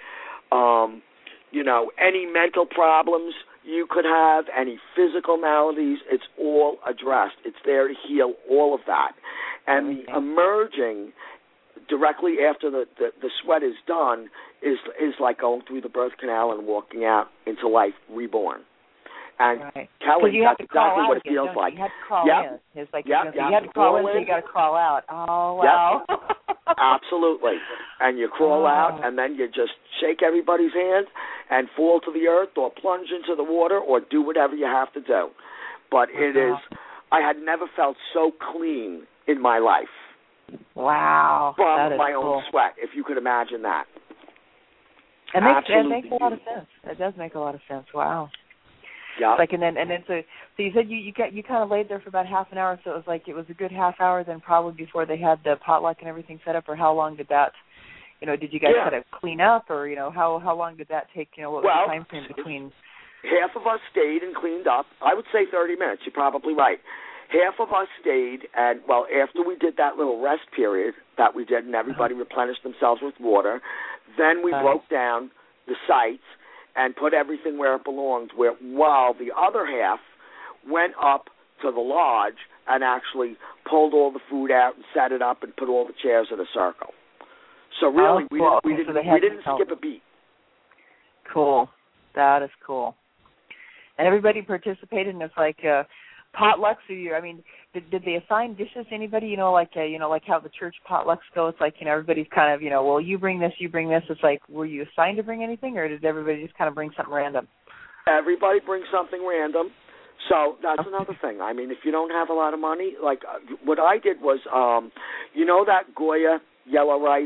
any mental problems you could have, any physical maladies, it's all addressed. It's there to heal all of that. And the emerging directly after the sweat is done is like going through the birth canal and walking out into life reborn. And Kelly, that's exactly what it feels like. You had to crawl in. It's like you had to crawl in, so you got to crawl out. Oh, wow. Yep. Absolutely. And you crawl out, and then you just shake everybody's hand and fall to the earth or plunge into the water or do whatever you have to do. But it is, I had never felt so clean in my life. Wow. From my own sweat, if you could imagine that. It makes a lot of sense. It does make a lot of sense. Wow. Yeah. Like and then so you said you kind of laid there for about half an hour, so it was a good half hour then probably before they had the potluck and everything set up, or how long did that did you guys kind of clean up, or how long did that take, what was the time frame between? Half of us stayed and cleaned up. I would say 30 minutes. You're probably right. Half of us stayed, and after we did that little rest period that we did, and everybody replenished themselves with water, then we broke down the sites. and put everything where it belonged, while the other half went up to the lodge and actually pulled all the food out and set it up and put all the chairs in a circle. So really, we didn't skip a beat. Cool. That is cool. And everybody participated, and it's like potlucks. Did they assign dishes to anybody? Like how the church potlucks go. It's like everybody's kind of well, you bring this, you bring this. It's like, were you assigned to bring anything, or did everybody just kind of bring something random? Everybody brings something random. So that's another thing. If you don't have a lot of money, like what I did was, that Goya yellow rice.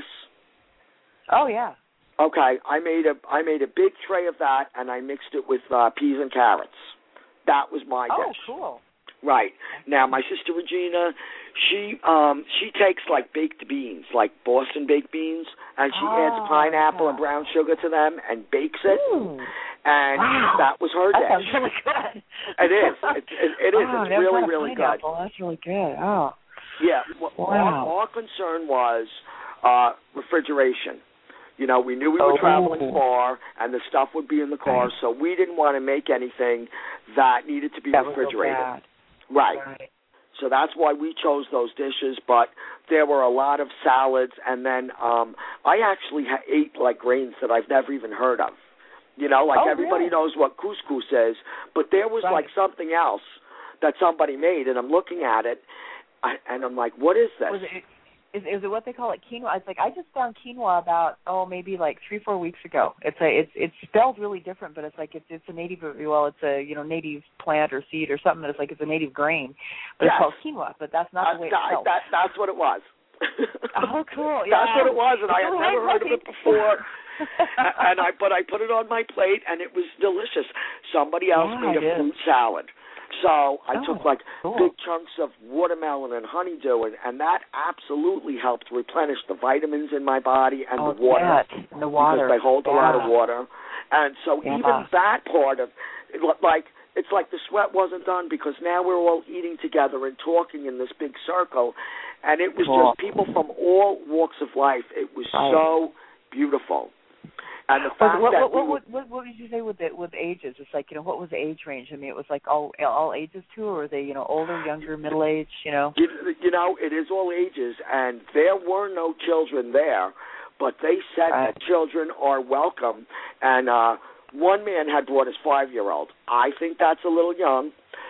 Oh yeah. Okay, I made a big tray of that, and I mixed it with peas and carrots. That was my dish. Oh, cool. Right. Now, my sister Regina, she takes like baked beans, like Boston baked beans, and she adds pineapple and brown sugar to them and bakes it. Ooh. And that was her dish. That sounds really good. It is. It is. It's really, really good. That's really good. Oh. Yeah. Our concern was refrigeration. We knew we were traveling far, and the stuff would be in the car, so we didn't want to make anything that needed to be refrigerated. Right. So that's why we chose those dishes, but there were a lot of salads, and then I actually ate like grains that I've never even heard of. Everybody knows what couscous is, but there was like something else that somebody made, and I'm looking at it, and I'm like, what is this? Is it what they call it, quinoa? It's like I just found quinoa about maybe like 3-4 weeks ago. It's spelled really different, but it's like it's a native, it's a native plant or seed or something. That it's a native grain, but it's called quinoa. But that's not the way it's spelled. That's what it was. Oh, cool! Yeah. That's what it was, and I had never heard of it before. But I put it on my plate, and it was delicious. Somebody else made a fruit salad. So I took big chunks of watermelon and honeydew, and that absolutely helped replenish the vitamins in my body and the water. The water. Because they hold a lot of water. And so even that part of, it's like the sweat wasn't done, because now we're all eating together and talking in this big circle, and it was just people from all walks of life. It was so beautiful. And the fact what would you say with ages? It's like, what was the age range? It was like all ages too, or were they older, younger, middle age? It is all ages, and there were no children there, but they said that children are welcome. And one man had brought his 5-year-old. I think that's a little young.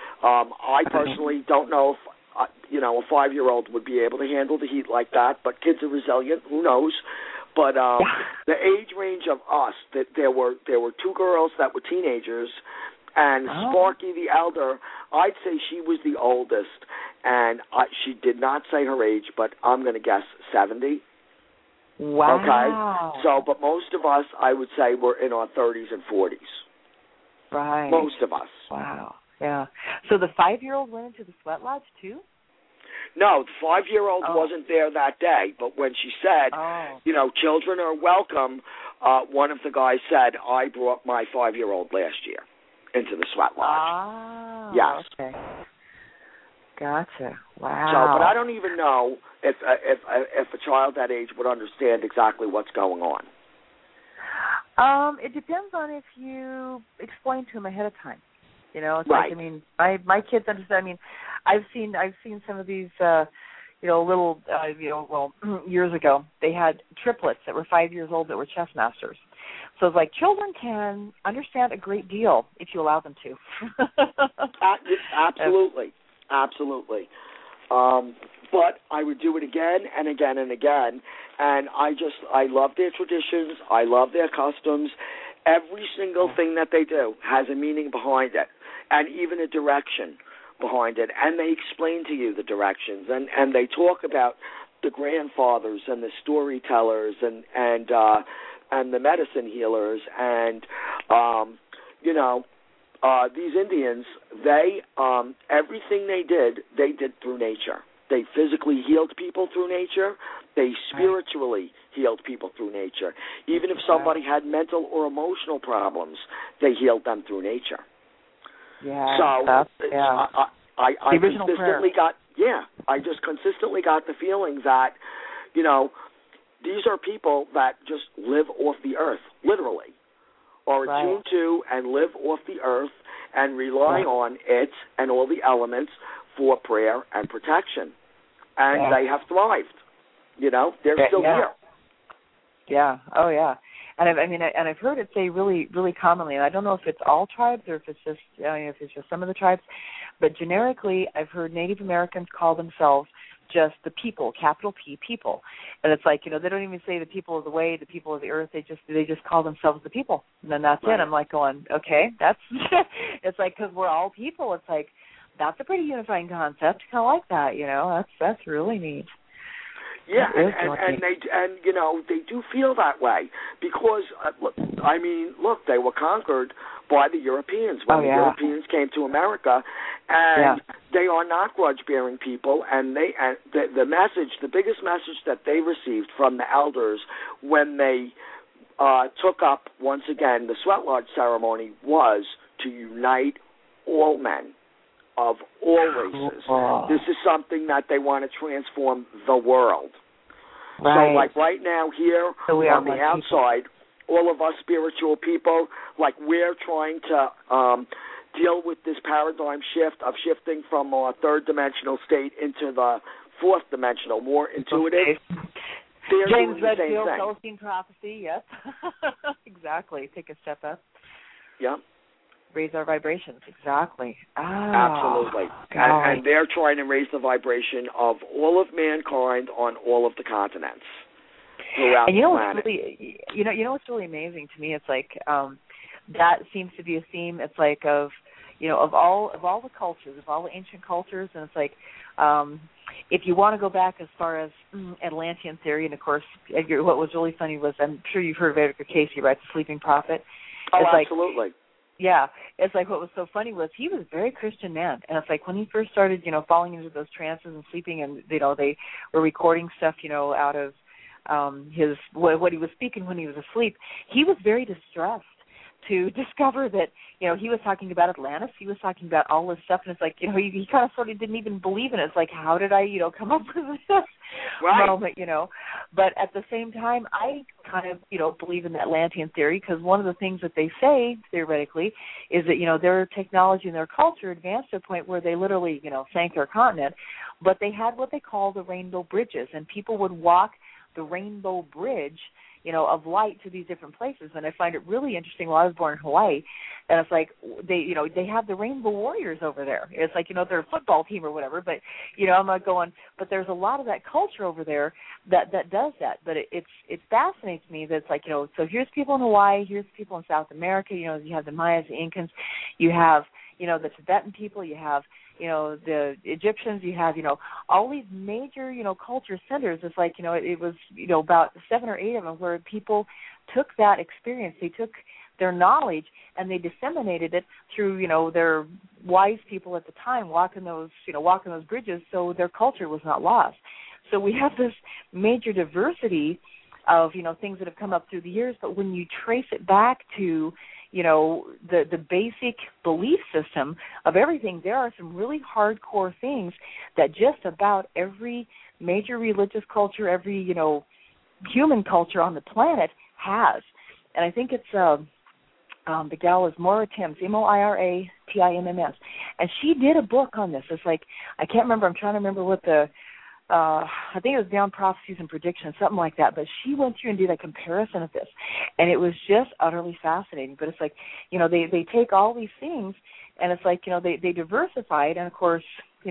I personally don't know if a 5-year-old would be able to handle the heat like that, but kids are resilient. Who knows? But the age range of us, that there were 2 girls that were teenagers, and Sparky the elder, I'd say she was the oldest, and she did not say her age, but I'm going to guess 70. Wow. Okay? So, but most of us, I would say, were in our 30s and 40s. Right. Most of us. Wow. Yeah. So the 5-year-old went into the sweat lodge too? No, the 5-year-old wasn't there that day, but when she said, children are welcome, one of the guys said, I brought my 5-year-old last year into the sweat lodge. Yes. Okay. Gotcha. Wow. So, but I don't even know if a child that age would understand exactly what's going on. It depends on if you explain to them ahead of time. It's right. like, my kids understand. I've seen some of these, little, years ago, they had triplets that were 5 years old that were chess masters. So it's like children can understand a great deal if you allow them to. Absolutely. Absolutely. But I would do it again and again and again. And I love their traditions. I love their customs. Every single thing that they do has a meaning behind it, and even a direction behind it. And they explain to you the directions, and they talk about the grandfathers and the storytellers and the medicine healers, and these Indians, they everything they did through nature. They physically healed people through nature. They spiritually healed people through nature. Even if somebody had mental or emotional problems, they healed them through nature. Yeah. So I consistently got the feeling that, these are people that just live off the earth, literally. are attuned to and live off the earth and rely on it and all the elements for prayer and protection. And they have thrived. You know, they're still here. Yeah. Oh, yeah. And I've heard it say really, really commonly, and I don't know if it's all tribes or if it's just some of the tribes, but generically, I've heard Native Americans call themselves just the people, capital P, people, and it's like, you know, they don't even say the people of the way, the people of the earth. They just call themselves the people, and then that's it. I'm like going, okay, that's it's like, because we're all people. It's like, that's a pretty unifying concept. Kind of like that, you know. That's really neat. Yeah, and they you know, they do feel that way because look, they were conquered by the Europeans when the Europeans came to America, and they are not grudge-bearing people. And the message, the biggest message that they received from the elders when they took up once again the Sweat Lodge ceremony was to unite all men of all races. This is something that they want to transform the world. Right. So, like right now here on the outside, all of us spiritual people, like we're trying to deal with this paradigm shift of shifting from our third dimensional state into the fourth dimensional, more intuitive. They're James doing the same Redfield, thing. Celestine Prophecy, yes. Exactly. Take a step up. Yeah. Raise our vibrations, exactly. Absolutely. And they're trying to raise the vibration of all of mankind on all of the continents throughout the planet. You know what's really amazing to me? It's like that seems to be a theme. It's like of all the cultures, of all the ancient cultures, and it's like if you want to go back as far as Atlantean theory, and of course, what was really funny was, I'm sure you've heard of Edgar Cayce, right? The Sleeping Prophet. Oh, absolutely. Yeah, it's like what was so funny was he was a very Christian man, and it's like when he first started, falling into those trances and sleeping, and they were recording stuff, out of his what he was speaking when he was asleep. He was very distressed to discover that he was talking about Atlantis, he was talking about all this stuff, and it's like he kind of sort of didn't even believe in it. It's like, how did I come up with this moment, But at the same time, I kind of believe in the Atlantean theory, because one of the things that they say theoretically is that their technology and their culture advanced to a point where they literally sank their continent, but they had what they call the rainbow bridges, and people would walk the rainbow bridge of light to these different places. And I find it really interesting. Well, I was born in Hawaii, and it's like they have the Rainbow Warriors over there. It's like, they're a football team or whatever, but, I'm not going, but there's a lot of that culture over there that does that. But it fascinates me that it's like, so here's people in Hawaii, here's people in South America, you have the Mayas, the Incans, you have, the Tibetan people, you have, the Egyptians, you have, all these major, culture centers. It's like, it was, about 7 or 8 of them where people took that experience, they took their knowledge and they disseminated it through, their wise people at the time walking those bridges, so their culture was not lost. So we have this major diversity of, things that have come up through the years, but when you trace it back to the basic belief system of everything, there are some really hardcore things that just about every major religious culture, every, human culture on the planet has. And I think it's the gal is Moira Timms, MoiraTimms, and she did a book on this. It's like, I can't remember, I'm trying to remember what the I think it was Beyond Prophecies and Predictions, something like that. But she went through and did a comparison of this, and it was just utterly fascinating. But it's like, they take all these things, and it's like, they diversify it, and of course,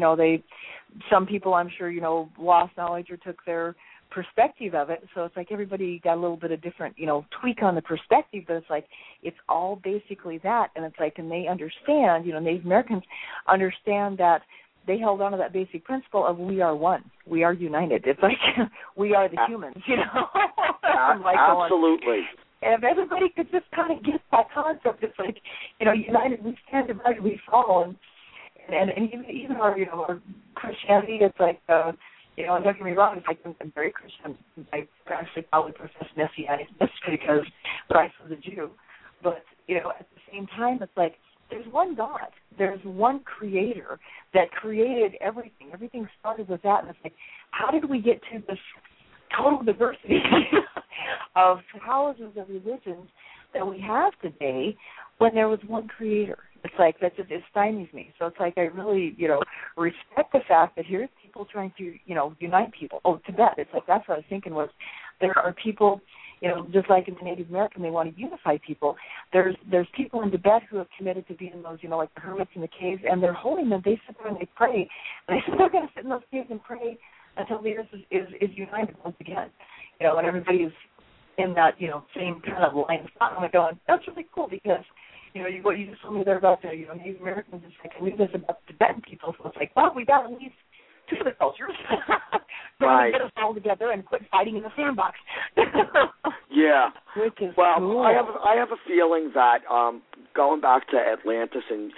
some people, I'm sure, lost knowledge or took their perspective of it. So it's like everybody got a little bit of different, tweak on the perspective, but it's like it's all basically that. And it's like, and they understand, Native Americans understand that they held on to that basic principle of we are one, we are united. It's like we are the humans, like absolutely. And if everybody could just kind of get that concept, it's like, united we stand, divided we fall. And even our, our Christianity, it's like, don't get me wrong, it's like I'm very Christian. I actually probably profess Messianic just because Christ was a Jew. But, at the same time, it's like there's one God. There's one creator that created everything. Everything started with that. And it's like, how did we get to this total diversity of thousands of religions that we have today when there was one creator. It's like it stymies me. So it's like I really, respect the fact that here's people trying to, unite people. Oh, Tibet. It's like that's what I was thinking was there are people, just like in the Native American, they want to unify people. There's people in Tibet who have committed to being those, like the hermits in the caves, and they're holy men. They sit there and they pray. And they say they're going to sit in those caves and pray until the earth is united once again. And everybody's in that, same kind of line of thought. And I'm going, that's really cool because what you just told me there about the, Native Americans, it's like I knew this about the Tibetan people, so it's like, well, we got at least two of the cultures. Right. Get us all together and quit fighting in the sandbox. Yeah. Which is cool. I have a feeling that going back to Atlantis, and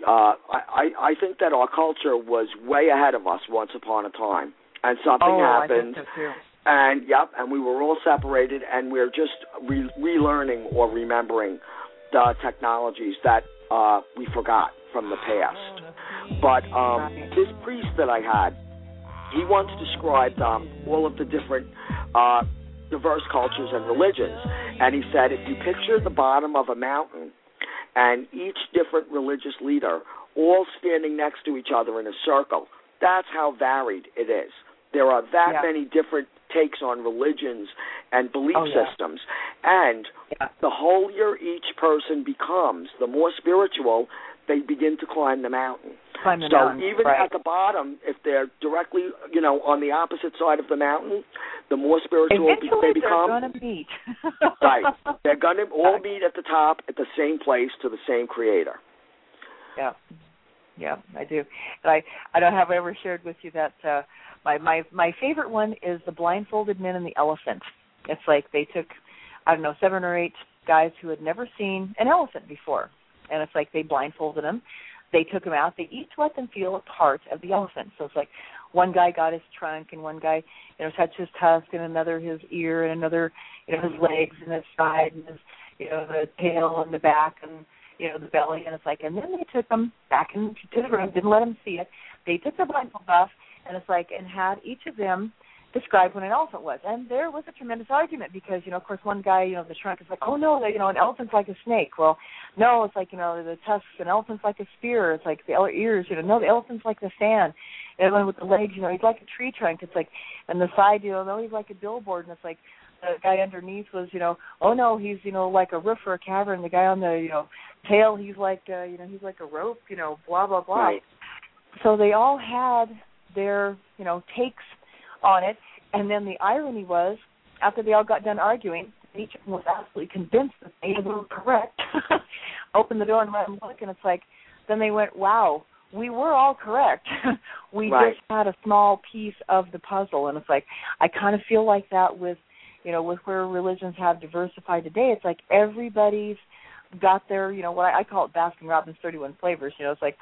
I think that our culture was way ahead of us once upon a time, and something happened. I think so too. And we were all separated, and we're just relearning or remembering the technologies that we forgot from the past. But this priest that I had, he once described all of the different diverse cultures and religions. And he said, if you picture the bottom of a mountain and each different religious leader all standing next to each other in a circle, that's how varied it is. There are that many different takes on religions and belief systems. And the holier each person becomes, the more spiritual they begin to climb the mountain. Even at the bottom, if they're directly, on the opposite side of the mountain, the more spiritual they become. They're going to meet. Right. They're going to all meet at the top at the same place to the same creator. Yeah, I do. And I don't have ever shared with you that my favorite one is the blindfolded men and the elephant. It's like they took, 7 or 8 guys who had never seen an elephant before. And it's like they blindfolded them. They took them out. They each let them feel a part of the elephant. So it's like one guy got his trunk, and one guy, touched his tusk, and another his ear, and another, his legs and his side, and his, the tail and the back, and the belly. And it's like, and then they took them back into the room, didn't let them see it. They took the blindfold off, and it's like, and had each of them describe what an elephant was. And there was a tremendous argument because, of course, one guy, the trunk is like, oh, no, an elephant's like a snake. Well, no, it's like, the tusks, an elephant's like a spear. It's like the ears, no, the elephant's like the fan. And one with the legs, he's like a tree trunk. It's like, and the side, no, he's like a billboard. And it's like the guy underneath was, oh, no, he's, like a roof or a cavern. The guy on the, tail, he's like, he's like a rope, blah, blah, blah. Right. So they all had their, takes on it, and then the irony was, after they all got done arguing, each of them was absolutely convinced that they were correct, opened the door and let them look, and it's like, then they went, wow, we were all correct. We just had a small piece of the puzzle, and it's like, I kind of feel like that with, with where religions have diversified today. It's like everybody's got their, what I call it Baskin-Robbins 31 flavors. It's like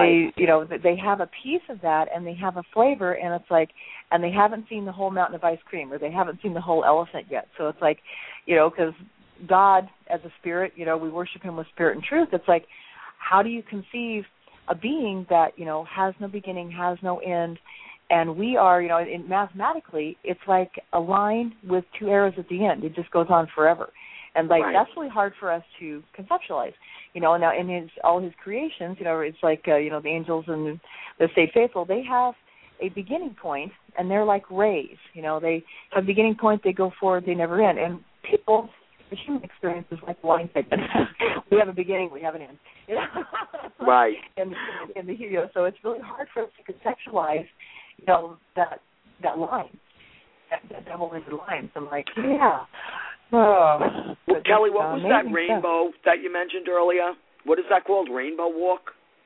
they have a piece of that, and they have a flavor, and it's like, and they haven't seen the whole mountain of ice cream, or they haven't seen the whole elephant yet. So it's like, because God as a spirit, we worship him with spirit and truth. It's like, how do you conceive a being that, has no beginning, has no end, and we are, mathematically, it's like a line with 2 arrows at the end. It just goes on forever. And that's really hard for us to conceptualize, and now in all his creations, it's like the angels and the Stay Faithful, they have a beginning point, and they're like rays, they have a beginning point, they go forward, they never end. And people, the human experience is like line segment. We have a beginning, we have an end. Right. And so it's really hard for us to conceptualize, that line, that double-ended line. So I'm like, yeah. Well, Kelly, what was that rainbow that you mentioned earlier? What is that called? Rainbow Walk?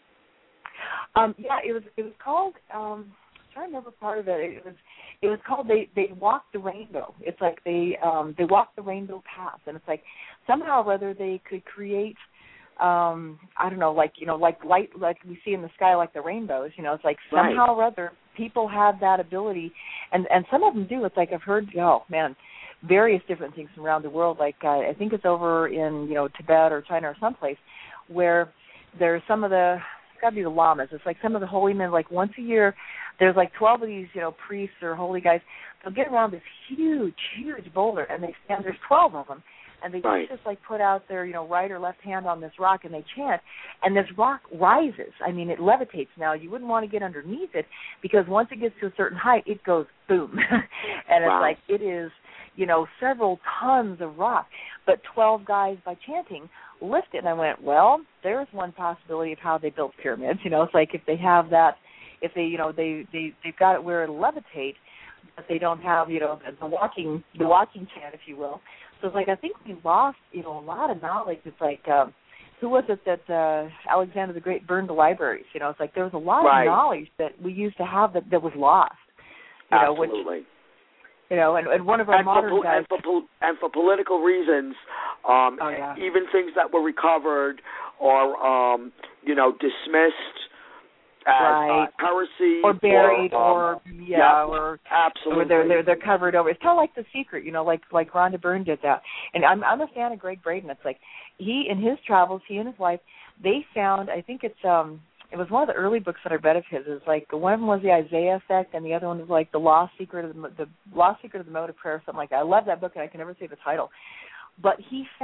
It was called. I'm trying to remember part of it. It was called they walked the rainbow. It's like they walked the rainbow path, and it's like somehow or other they could create. I don't know, like light, like we see in the sky, like the rainbows. It's like somehow or other people have that ability, and some of them do. It's like I've heard, various different things from around the world. Like I think it's over in Tibet or China or someplace where there's some of the, it's got to be the lamas. It's like some of the holy men. Like once a year, there's like 12 of these priests or holy guys. They'll get around this huge boulder and they stand. There's 12 of them. and they just like put out their, right or left hand on this rock, and they chant, and this rock rises. I mean, it levitates. Now, you wouldn't want to get underneath it, because once it gets to a certain height, it goes boom. And it's like, it is, several tons of rock, but 12 guys, by chanting, lift it. And I went, well, there's one possibility of how they built pyramids. It's like, if they have that, if they, they've got it where it'll levitate, but they don't have, the walking chant, if you will. So it's like, I think we lost, a lot of knowledge. It's like, who was it that Alexander the Great burned the libraries? It's like there was a lot of knowledge that we used to have that was lost. Absolutely. Which, and one of our modern guys. And for political reasons, even things that were recovered or, dismissed as heresy, or buried, or absolutely, or they're covered over. It's kind of like The Secret, like Rhonda Byrne did that. And I'm a fan of Greg Braden. It's like he, in his travels, he and his wife, they found, I think it was one of the early books that I read of his. It was like, one was the Isaiah Effect, and the other one was like the Lost Secret of the Mode of Prayer, something like that. I love that book, and I can never say the title. But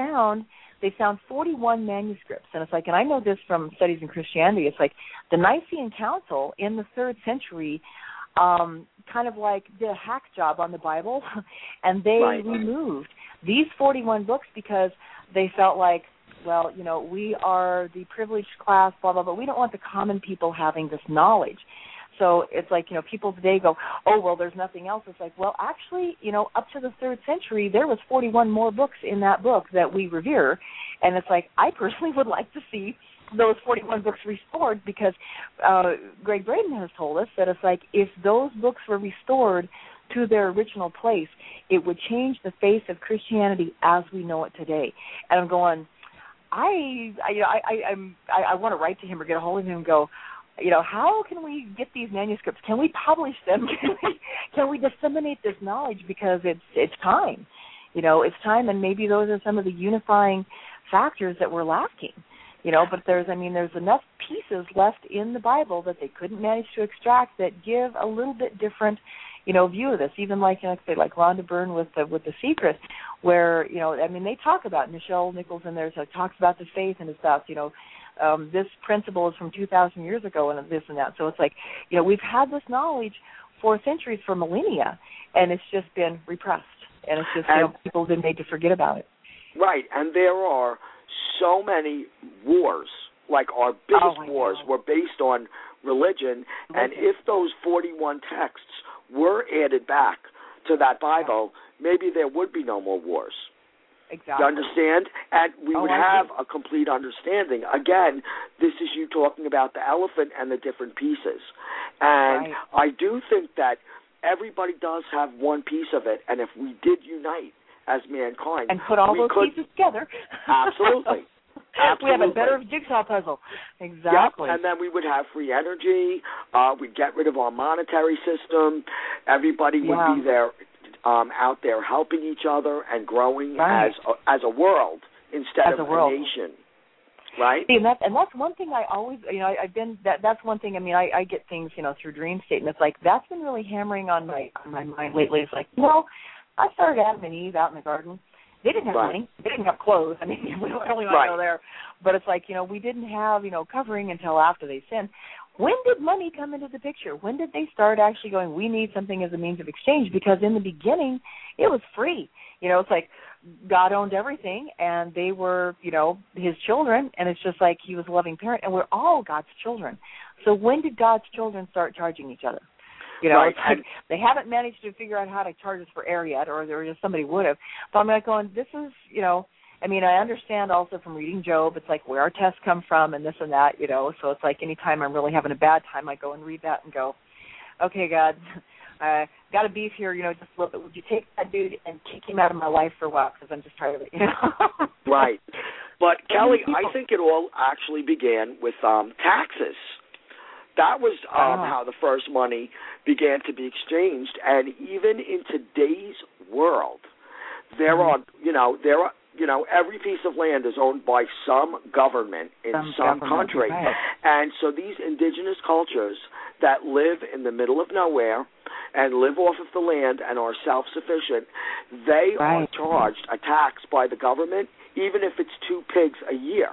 they found 41 manuscripts, and it's like, and I know this from studies in Christianity, it's like the Nicene Council in the 3rd century kind of like did a hack job on the Bible, and they removed these 41 books because they felt like, well, we are the privileged class, blah, blah, blah. We don't want the common people having this knowledge. So it's like, people today go, oh, well, there's nothing else. It's like, well, actually, up to the 3rd century, there was 41 more books in that book that we revere. And it's like, I personally would like to see those 41 books restored, because Greg Braden has told us that it's like, if those books were restored to their original place, it would change the face of Christianity as we know it today. And I'm going, I want to write to him or get a hold of him and go, how can we get these manuscripts? Can we publish them? Can we disseminate this knowledge? Because it's time. It's time, and maybe those are some of the unifying factors that we're lacking. But there's enough pieces left in the Bible that they couldn't manage to extract that give a little bit different, view of this. Even like Rhonda Byrne with the Secret, where they talk about, Nichelle Nichols in there talks about the faith and stuff. This principle is from 2,000 years ago and this and that. So it's like, we've had this knowledge for centuries, for millennia, and it's just been repressed. And it's just, people have been made to forget about it. Right, and there are so many wars, like our biggest wars were based on religion, and if those 41 texts were added back to that Bible, maybe there would be no more wars. Exactly. You understand? And we would have a complete understanding. Again, this is you talking about the elephant and the different pieces. And I do think that everybody does have one piece of it, and if we did unite as mankind and put all those pieces together, absolutely. We have a better jigsaw puzzle. Exactly. Yep, and then we would have free energy. We'd get rid of our monetary system. Everybody would be there, out there helping each other and growing as a world instead of a nation. Right. See, and that's one thing I always, that's one thing. I get things, through dream state, and it's like that's been really hammering on my mind lately. It's like, I started Adam and Eve out in the garden. They didn't have money. They didn't have clothes. We don't really want to go there. But it's like, we didn't have, covering until after they sinned. When did money come into the picture? When did they start actually going, we need something as a means of exchange? Because in the beginning, it was free. It's like God owned everything, and they were, his children, and it's just like he was a loving parent, and we're all God's children. So when did God's children start charging each other? It's like they haven't managed to figure out how to charge us for air yet, or just somebody would have. But I'm like going, this is, I understand also from reading Job, it's like where our tests come from and this and that, So it's like anytime I'm really having a bad time, I go and read that and go, okay, God, got a beef here, just a little bit. Would you take that dude and kick him out of my life for a while? Because I'm just tired of it, Right. But, Kelly, I think it all actually began with taxes. That was how the first money began to be exchanged. And even in today's world, there are, every piece of land is owned by some government in some country. Right. And so these indigenous cultures that live in the middle of nowhere and live off of the land and are self-sufficient, they are charged a tax by the government, even if it's 2 pigs a year.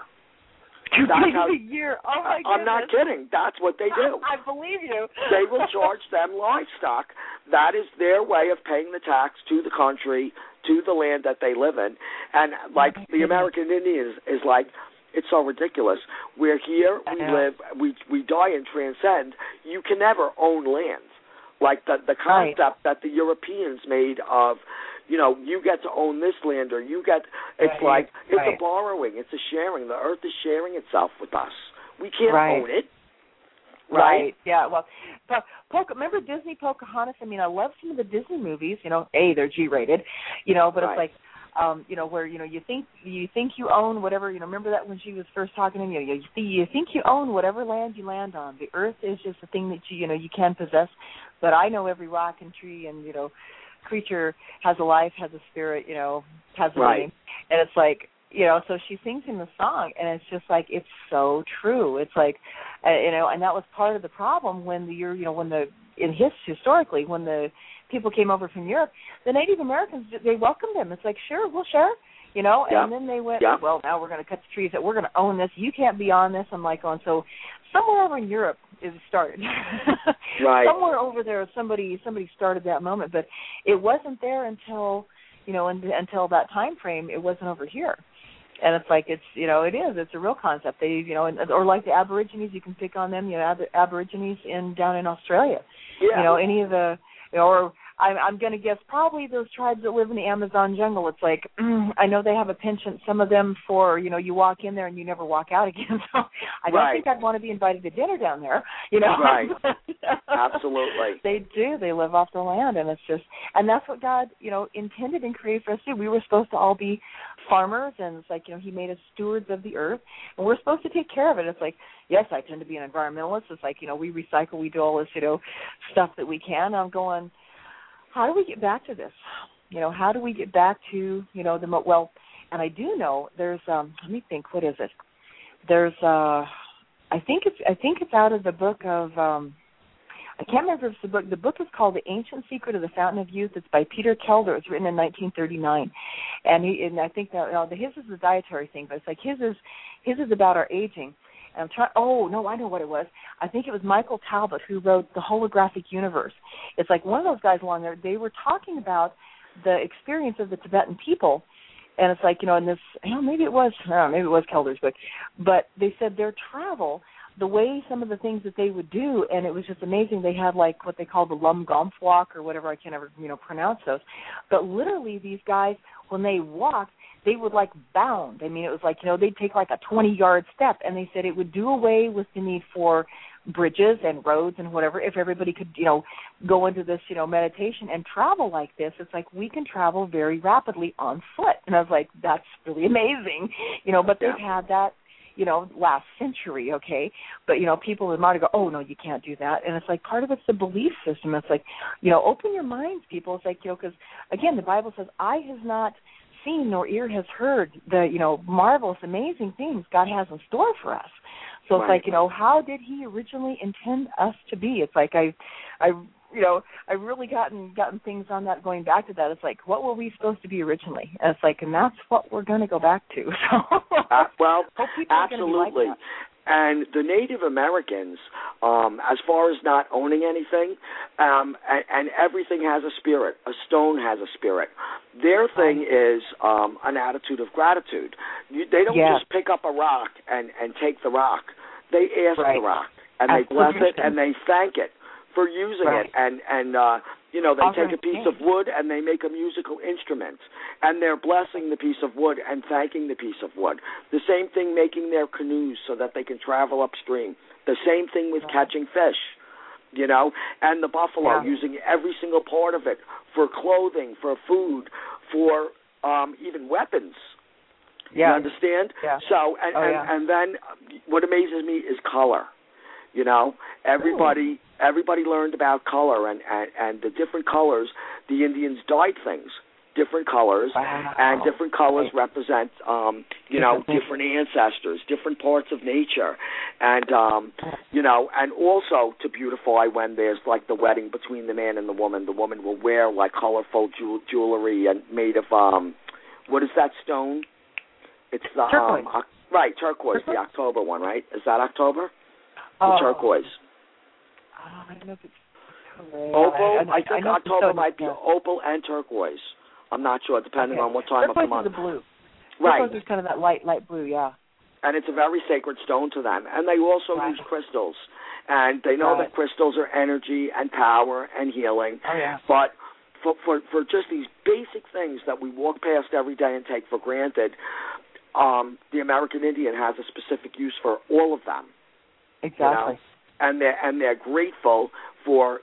2 pigs a year? Oh, my goodness. I'm not kidding. That's what they do. I believe you. They will charge them livestock. That is their way of paying the tax to the country, to the land that they live in. And like the American Indians is like, it's so ridiculous. We're here, we live, we die and transcend. You can never own land. Like the concept that the Europeans made of, you know, you get to own this land, or you get, it's like, it's a borrowing, it's a sharing. The earth is sharing itself with us. We can't own it. Right? Yeah, well, remember Disney Pocahontas? I mean, I love some of the Disney movies, you know, they're G-rated, you know, but it's like, you know, where, you know, you think you own whatever, you know, remember that when she was first talking to you, you think you own whatever land you land on. The earth is just a thing that you know, you can possess, but I know every rock and tree and, you know, creature has a life, has a spirit, you know, has a name. And it's like, you know, so she sings in the song, and it's just like, it's so true. It's like, you know, and that was part of the problem when historically, when the people came over from Europe, the Native Americans, they welcomed them. It's like, sure, we'll share, you know, and then they went, well, now we're going to cut the trees, we're going to own this, you can't be on this. I'm like, oh, and so somewhere over in Europe it started. Somewhere over there, somebody started that moment, but it wasn't there until, you know, until that time frame. It wasn't over here. And it's like, it's, you know, it's a real concept. They, you know, or like the Aborigines, you can pick on them, you know, the Aborigines down in Australia. You know, any of the, you know, or I'm going to guess probably those tribes that live in the Amazon jungle. It's like, I know they have a penchant, some of them, for, you know, you walk in there and you never walk out again. So I don't think I'd want to be invited to dinner down there, you know. Absolutely. They do. They live off the land, and it's just, and that's what God, you know, intended and created for us to do. We were supposed to all be farmers, and it's like, you know, he made us stewards of the earth, and we're supposed to take care of it. It's like, yes, I tend to be an environmentalist. It's like, you know, we recycle, we do all this, you know, stuff that we can. I'm going, how do we get back to this? You know, how do we get back to, you know, well, and I do know there's, let me think, what is it? There's, I think it's out of the book of, I can't remember if it's the book. The book is called The Ancient Secret of the Fountain of Youth. It's by Peter Kelder. It was written in 1939, and I think that his is the dietary thing, but it's like his is about our aging. And I'm trying. Oh no, I know what it was. I think it was Michael Talbot who wrote The Holographic Universe. It's like one of those guys along there. They were talking about the experience of the Tibetan people, and it's like, you know, in this, you know, maybe it was Kelder's book, but they said their travel, the way some of the things that they would do, and it was just amazing. They had like what they call the Lum Gomp walk or whatever, I can't ever, you know, pronounce those. But literally these guys, when they walked, they would like bound. I mean, it was like, you know, they'd take like a 20-yard step, and they said it would do away with the need for bridges and roads and whatever if everybody could, you know, go into this, you know, meditation and travel like this. It's like we can travel very rapidly on foot. And I was like, that's really amazing, you know, but they've had that, you know, last century, okay? But, you know, people in Mardi go, oh, no, you can't do that. And it's like part of it's the belief system. It's like, you know, open your minds, people. It's like, you know, because, again, the Bible says, eye has not seen nor ear has heard the, you know, marvelous, amazing things God has in store for us. So it's like, you know, how did he originally intend us to be? It's like I you know, I've really gotten things on that, going back to that. It's like, what were we supposed to be originally? And it's like, and that's what we're going to go back to. So, well, absolutely. Like, and the Native Americans, as far as not owning anything, and everything has a spirit. A stone has a spirit. Their thing is an attitude of gratitude. They don't just pick up a rock and take the rock. They ask the rock, and they bless it, and they thank it for using it, and you know, they take a piece of wood and they make a musical instrument, and they're blessing the piece of wood and thanking the piece of wood. The same thing making their canoes so that they can travel upstream. The same thing with catching fish, you know, and the buffalo, using every single part of it for clothing, for food, for even weapons. You understand? So, and then what amazes me is color. You know, everybody learned about color and the different colors the Indians dyed things. different colors, and different colors represent, different ancestors, different parts of nature, and and also to beautify when there's like the wedding between the man and the woman. The woman will wear like colorful jewelry and made of what is that stone? It's the turquoise. Turquoise, the October one, right? Is that October? The turquoise. I don't know if it's opal. I think October might be opal and turquoise. I'm not sure, depending on what time of the month. Turquoise is the blue. Right. Turquoise is kind of that light blue, yeah. And it's a very sacred stone to them. And they also use crystals. And they know that crystals are energy and power and healing. Oh, yeah. But for just these basic things that we walk past every day and take for granted, the American Indian has a specific use for all of them. Exactly. And they're grateful for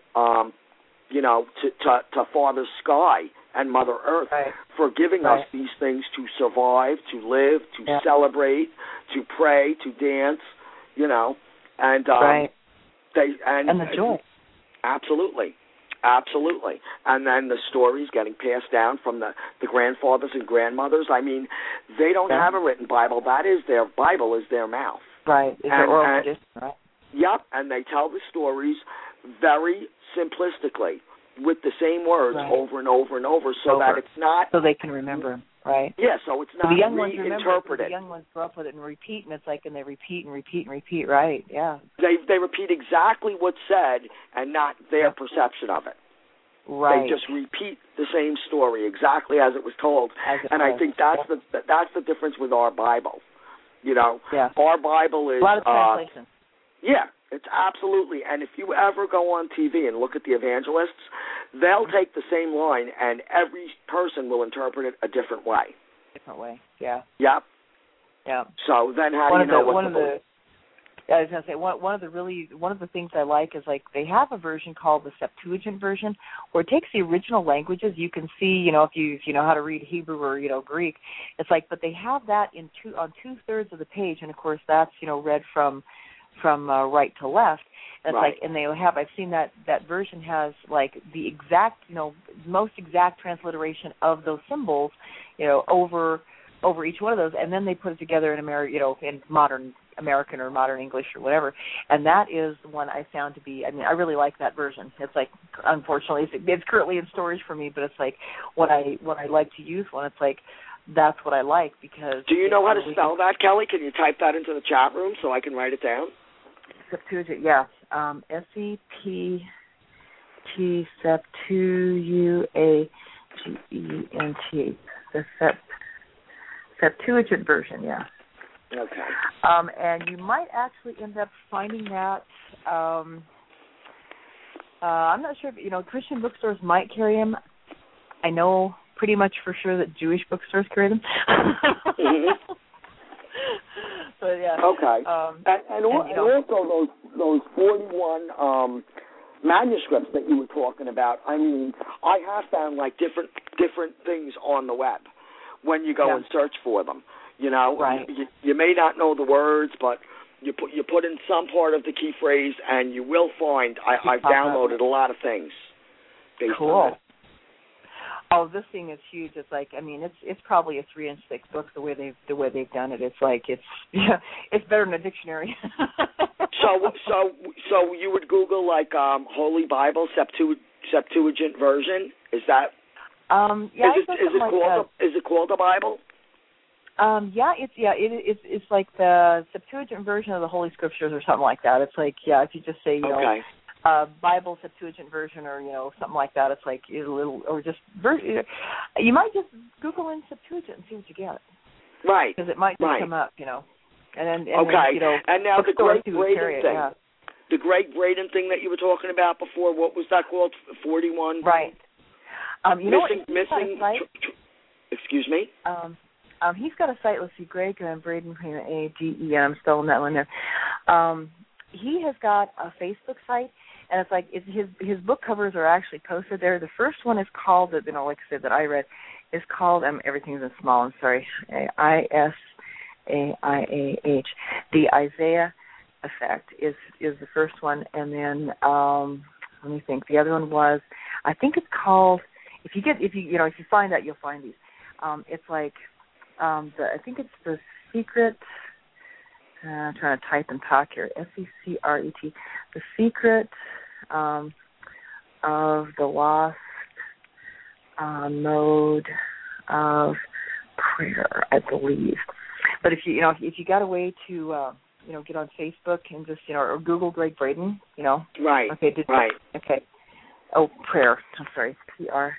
to Father Sky and Mother Earth for giving us these things to survive, to live, to celebrate, to pray, to dance, and and the joy. Absolutely. And then the stories getting passed down from the grandfathers and grandmothers. I mean, they don't have a written Bible. That is their Bible, is their mouth. Right. It's their oral tradition, right? Yep, and they tell the stories very simplistically with the same words over and over and over that it's not... So they can remember them, right? Yeah, so it's not the young ones reinterpreted. The young ones grow up with it and repeat, and it's like, and they repeat and repeat and repeat, right, yeah. They repeat exactly what's said and not their perception of it. Right. They just repeat the same story exactly as it was told. I think that's the difference with our Bible. Our Bible is... A lot of translation. Yeah, it's absolutely. And if you ever go on TV and look at the evangelists, they'll take the same line and every person will interpret it a different way. Different way, yeah. Yep. Yeah. So then how do you know what to believe? I was going to say, one of the things I like is, like, they have a version called the Septuagint version, where it takes the original languages. You can see, if you know how to read Hebrew or, Greek, it's like, but they have that on 2/3 of the page, and of course that's, read from right to left. And it's like, and they have, I've seen that version has like the exact, most exact transliteration of those symbols, over each one of those, and then they put it together in in modern American or modern English or whatever, and that is the one I found to be, I really like that version. It's like, unfortunately, it's currently in storage for me, but it's like what I like to use when it's like, that's what I like, because... Do you know how to spell that, Kelly? Can you type that into the chat room so I can write it down? Septuagint, yeah. S-E-P-T, Septuagint. The Septuagint version, yeah. Okay. And you might actually end up finding that, I'm not sure if, Christian bookstores might carry them. I know pretty much for sure that Jewish bookstores carry them. But yeah. Okay. And also those 41 manuscripts that you were talking about. I mean, I have found like different things on the web when you go and search for them. Right. You may not know the words, but you put in some part of the key phrase, and you will find. I've downloaded a lot of things based on it. Oh, this thing is huge. It's like, it's probably a 3-inch thick book the way they've done it. It's like it's better than a dictionary. So you would Google like Holy Bible Septuagint version? Is that? Is it called a Bible? It's like the Septuagint version of the Holy Scriptures or something like that. It's like, if you just say, Bible Septuagint version or, something like that, it's like a little, or just, you might just Google in Septuagint and see what you get. Right. Because it might just come up, And then, and now the Great Braden thing. Yeah. The Great Braden thing that you were talking about before, what was that called? 41? Right. Missing. Excuse me? He's got a site, let's see, Greg Braden, A-D-E, I'm spelling that one there. He has got a Facebook site, and it's like his book covers are actually posted there. The first one is called, like I said, that I read, is called, everything's in small, I'm sorry, I-S-A-I-A-H. The Isaiah Effect is the first one, and then, let me think, the other one was, I think it's called if you find that, you'll find these. It's like I think it's The Secret. I'm trying to type and talk here. SECRET. The Secret of the Lost Mode of Prayer, I believe. But if you got a way to get on Facebook and just or Google Gregg Braden, Right. Okay. Right. Okay. Oh, prayer. I'm sorry. PRAY,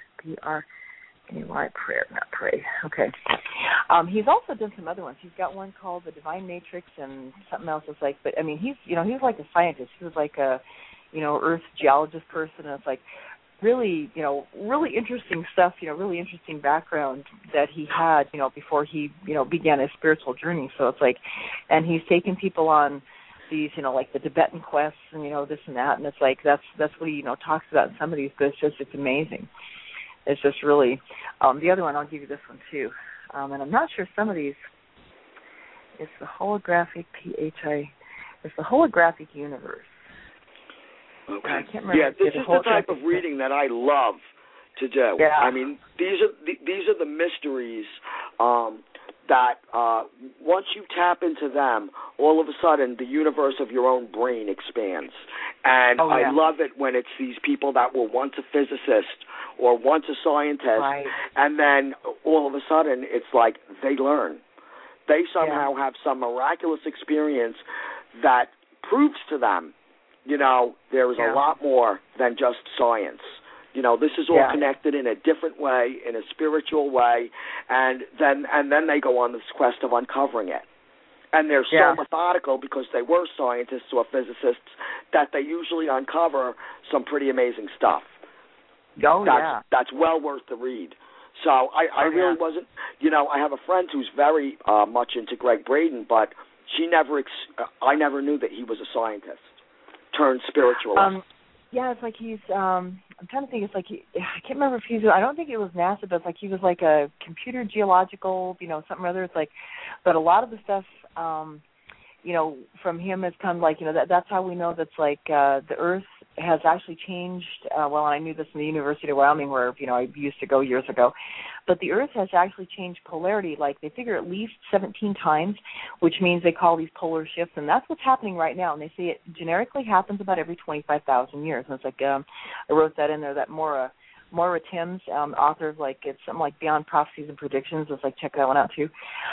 prayer, not pray. Okay. He's also done some other ones. He's got one called The Divine Matrix and something else. It's like, but I mean, he's like a scientist. He was like a, Earth geologist person, and it's like really, really interesting stuff. Really interesting background that he had, before he, began his spiritual journey. So it's like, and he's taken people on these, like the Tibetan quests and this and that, and it's like that's what he talks about in some of these. But it's amazing. It's just really the other one. I'll give you this one too, and I'm not sure some of these. It's the holographic It's the holographic universe. Okay. I can't remember. Yeah, this is the type of reading that I love to do. Yeah. I mean, these are the mysteries that once you tap into them, all of a sudden the universe of your own brain expands. And I love it when it's these people that were once a physicist or once a scientist, right. And then all of a sudden it's like they learn. They somehow have some miraculous experience that proves to them, there is a lot more than just science. This is all connected in a different way, in a spiritual way, and then they go on this quest of uncovering it. And they're so methodical because they were scientists or physicists that they usually uncover some pretty amazing stuff. That's well worth the read. So I really wasn't, I have a friend who's very much into Gregg Braden, but I never knew that he was a scientist turned spiritualist. It's like he's, I'm trying to think, it's like, I can't remember if I don't think it was NASA, but it's like he was like a computer geological, something or other. It's like, but a lot of the stuff, from him has come like, that's how we know that's like the Earth has actually changed. I knew this in the University of Wyoming where, I used to go years ago. But the Earth has actually changed polarity, like they figure at least 17 times, which means they call these polar shifts. And that's what's happening right now. And they say it generically happens about every 25,000 years. And it's like, I wrote that in there, that Moira Timms, author of it's something like Beyond Prophecies and Predictions. It's like, check that one out too.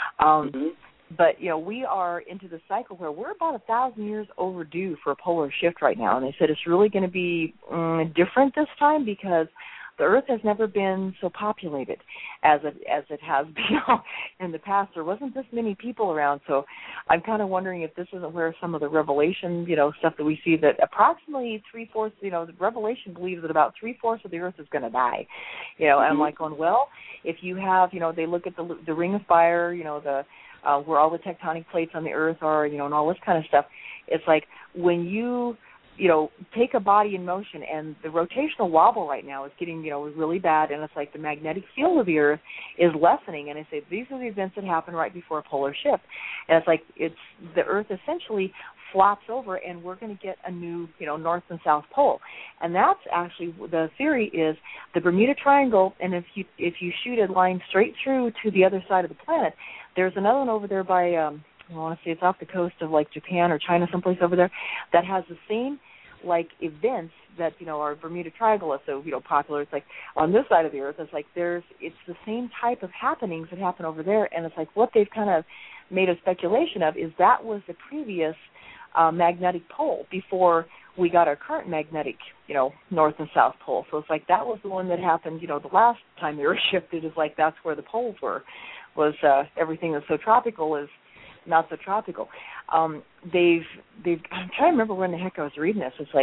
But, we are into the cycle where we're about 1,000 years overdue for a polar shift right now. And they said it's really going to be different this time because the Earth has never been so populated as it has been in the past. There wasn't this many people around. So I'm kind of wondering if this isn't where some of the Revelation, stuff that we see that approximately 3/4, the Revelation believes that about 3/4 of the Earth is going to die. And I'm like going, well, if you have, they look at the Ring of Fire, where all the tectonic plates on the Earth are, and all this kind of stuff. It's like when you, take a body in motion, and the rotational wobble right now is getting, really bad, and it's like the magnetic field of the Earth is lessening, and I say these are the events that happen right before a polar shift, and it's like the Earth essentially flops over, and we're going to get a new, north and south pole, and that's actually the theory is the Bermuda Triangle, and if you shoot a line straight through to the other side of the planet, there's another one over there by I want to say it's off the coast of like Japan or China, someplace over there, that has the same events that our Bermuda Triangle is so popular. It's like on this side of the Earth, it's like it's the same type of happenings that happen over there, and it's like what they've kind of made a speculation of is that was the previous magnetic pole before we got our current magnetic, north and south pole. So it's like that was the one that happened, the last time the Earth shifted. Is like that's where the poles were. Was everything that's so tropical is not so tropical. I'm trying to remember when the heck I was reading this. It's like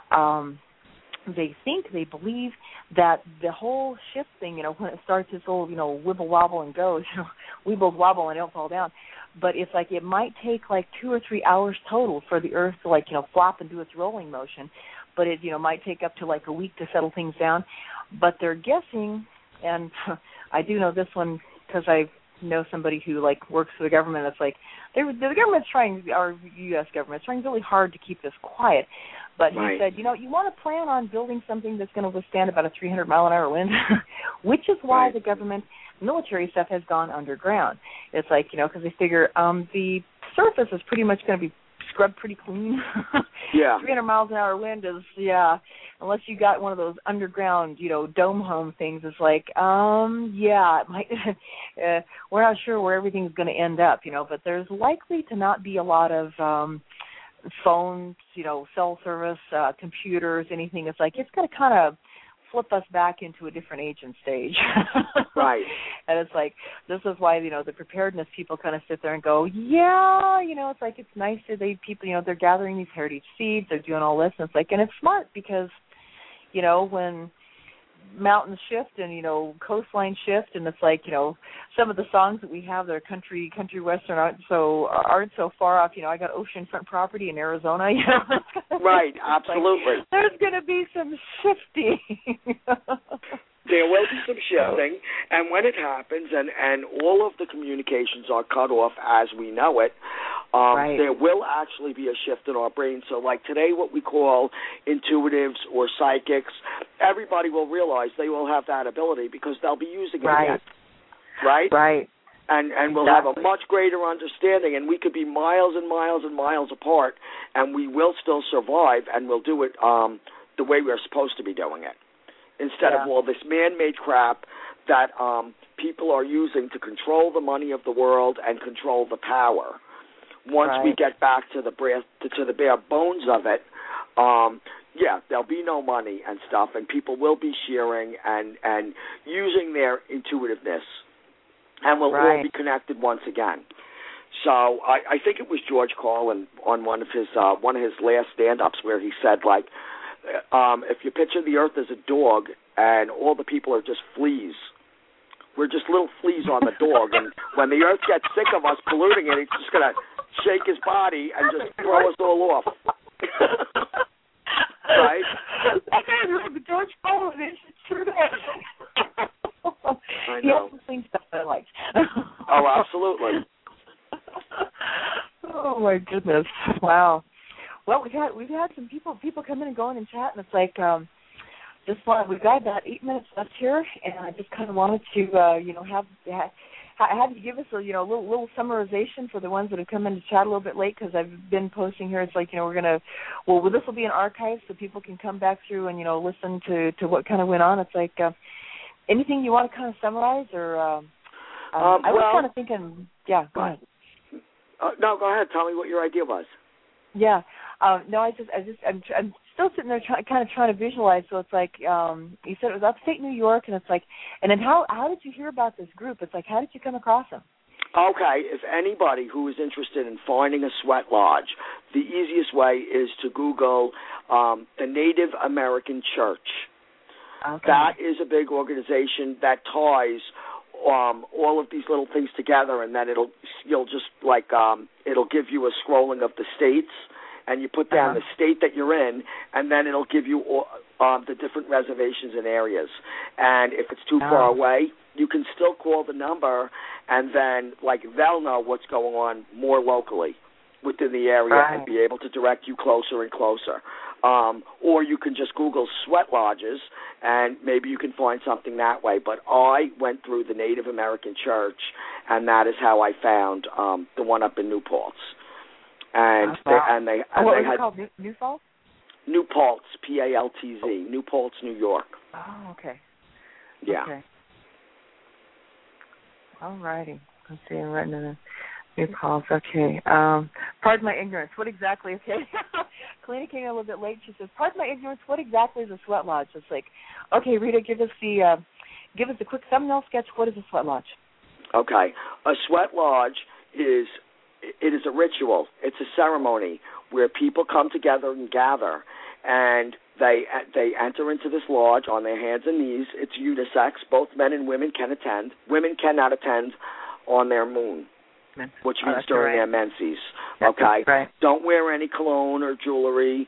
they believe that the whole shift thing, when it starts this old, wibble wobble and goes, weeble wobble and don't fall down. But it's like it might take like 2 or 3 hours total for the Earth to flop and do its rolling motion. But it might take up to like a week to settle things down. But they're guessing, and I do know this one because I've know somebody who like works for the government. It's like the government's trying, our U.S. government's trying really hard to keep this quiet. But he said, you want to plan on building something that's going to withstand about a 300-mile-an-hour wind, which is why the government military stuff has gone underground. It's like, because they figure the surface is pretty much going to be scrubbed pretty clean. 300 miles an hour wind is, unless you got one of those underground, dome home things, it's like, it might, we're not sure where everything's going to end up, but there's likely to not be a lot of phones, cell service, computers, anything. It's like, it's going to kind of flip us back into a different age and stage. Right. And it's like, this is why, the preparedness people kind of sit there and go, it's like, it's nice that people, they're gathering these heritage seeds, they're doing all this, and it's like, and it's smart because, when mountains shift and, coastline shift, and it's like, some of the songs that we have that are country western aren't so far off. I got oceanfront property in Arizona. Right, absolutely. Like, there's going to be some shifting. There will be some shifting, and when it happens, and all of the communications are cut off as we know it, there will actually be a shift in our brain. So like today, what we call intuitives or psychics, everybody will realize they will have that ability because they'll be using it again. Right? Right. And we'll have a much greater understanding, and we could be miles and miles and miles apart, and we will still survive, and we'll do it the way we're supposed to be doing it, instead of all this man-made crap that people are using to control the money of the world and control the power. Once we get back to the bare bones of it, there'll be no money and stuff, and people will be sharing and using their intuitiveness, and we'll all be connected once again. So I think it was George Carlin on one of his last stand-ups where he said, like, if you picture the earth as a dog and all the people are just fleas, we're just little fleas on the dog, and when the earth gets sick of us polluting it, it's just going to shake his body and just throw us all off. Right? George Carlin is true. I know. He has some clean stuff that I like. Oh, absolutely. Oh my goodness! Wow. Well, we've had some people come in and go in and chat, and it's like we've got about 8 minutes left here, and I just kind of wanted to have you give us a little summarization for the ones that have come in to chat a little bit late, because I've been posting here. It's like we're gonna this will be an archive so people can come back through and listen to what kind of went on. It's like anything you want to kind of summarize, or I was kind of thinking, go ahead. No, go ahead. Tell me what your idea was. Yeah. No, I'm still sitting there trying to visualize. So it's like you said it was upstate New York, and it's like, and then how did you hear about this group? It's like, how did you come across them? Okay, if anybody who is interested in finding a sweat lodge, the easiest way is to Google the Native American Church. Okay. That is a big organization that ties all of these little things together, and then it'll give you a scrolling of the states, and you put down the state that you're in, and then it'll give you the different reservations and areas. And if it's too far away, you can still call the number, and then they'll know what's going on more locally within the area and be able to direct you closer and closer. Or you can just Google sweat lodges, and maybe you can find something that way. But I went through the Native American Church, and that is how I found the one up in New Paltz. And they had called New Paltz? New Paltz, Paltz, New Paltz, New York. Oh, okay. Yeah. Okay. All righty. Let's see. I'm writing in New Paltz. Okay. Pardon my ignorance. What exactly? Okay. Kalina came in a little bit late. She says, "Pardon my ignorance. What exactly is a sweat lodge?" It's like, okay, Rita, give us a quick thumbnail sketch. What is a sweat lodge? Okay. A sweat lodge is a ritual. It's a ceremony where people come together and gather, and they enter into this lodge on their hands and knees. It's unisex. Both men and women can attend. Women cannot attend on their moon, which means during their menses. Okay? Right. Don't wear any cologne or jewelry.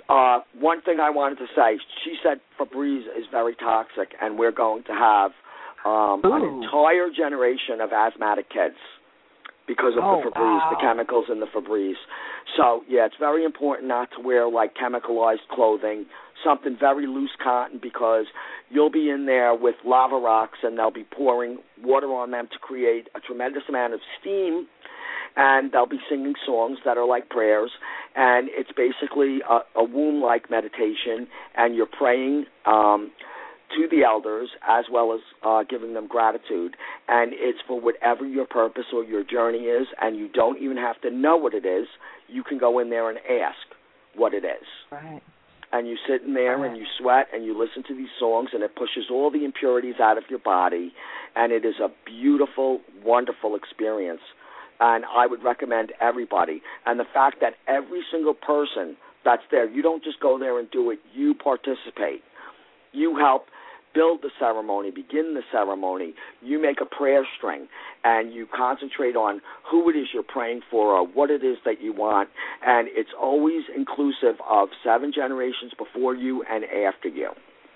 One thing I wanted to say, she said Febreze is very toxic, and we're going to have an entire generation of asthmatic kids because of the Febreze, the chemicals in the Febreze. So, yeah, it's very important not to wear, like, chemicalized clothing, something very loose cotton, because you'll be in there with lava rocks and they'll be pouring water on them to create a tremendous amount of steam, and they'll be singing songs that are like prayers, and it's basically a womb-like meditation, and you're praying to the elders as well as giving them gratitude, and it's for whatever your purpose or your journey is, and you don't even have to know what it is. You can go in there and ask what it is. Right. And you sit in there and you sweat and you listen to these songs, and it pushes all the impurities out of your body, and it is a beautiful, wonderful experience. And I would recommend everybody. And the fact that every single person that's there, you don't just go there and do it, you participate. You help build the ceremony, begin the ceremony. You make a prayer string, and you concentrate on who it is you're praying for or what it is that you want, and it's always inclusive of 7 generations before you and after you.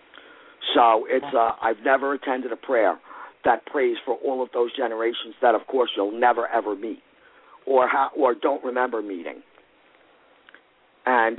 So it's I've never attended a prayer that prays for all of those generations that, of course, you'll never, ever meet or don't remember meeting. And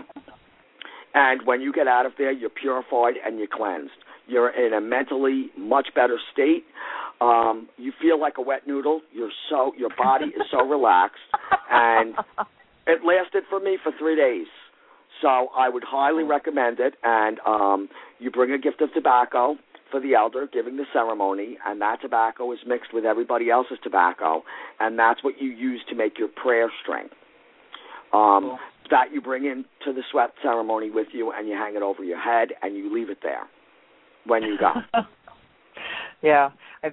and when you get out of there, you're purified and you're cleansed. You're in a mentally much better state. You feel like a wet noodle. Your body is so relaxed, and it lasted for me for 3 days. So I would highly recommend it. And you bring a gift of tobacco for the elder giving the ceremony, and that tobacco is mixed with everybody else's tobacco, and that's what you use to make your prayer string. That you bring into the sweat ceremony with you, and you hang it over your head, and you leave it there when you go. Yeah,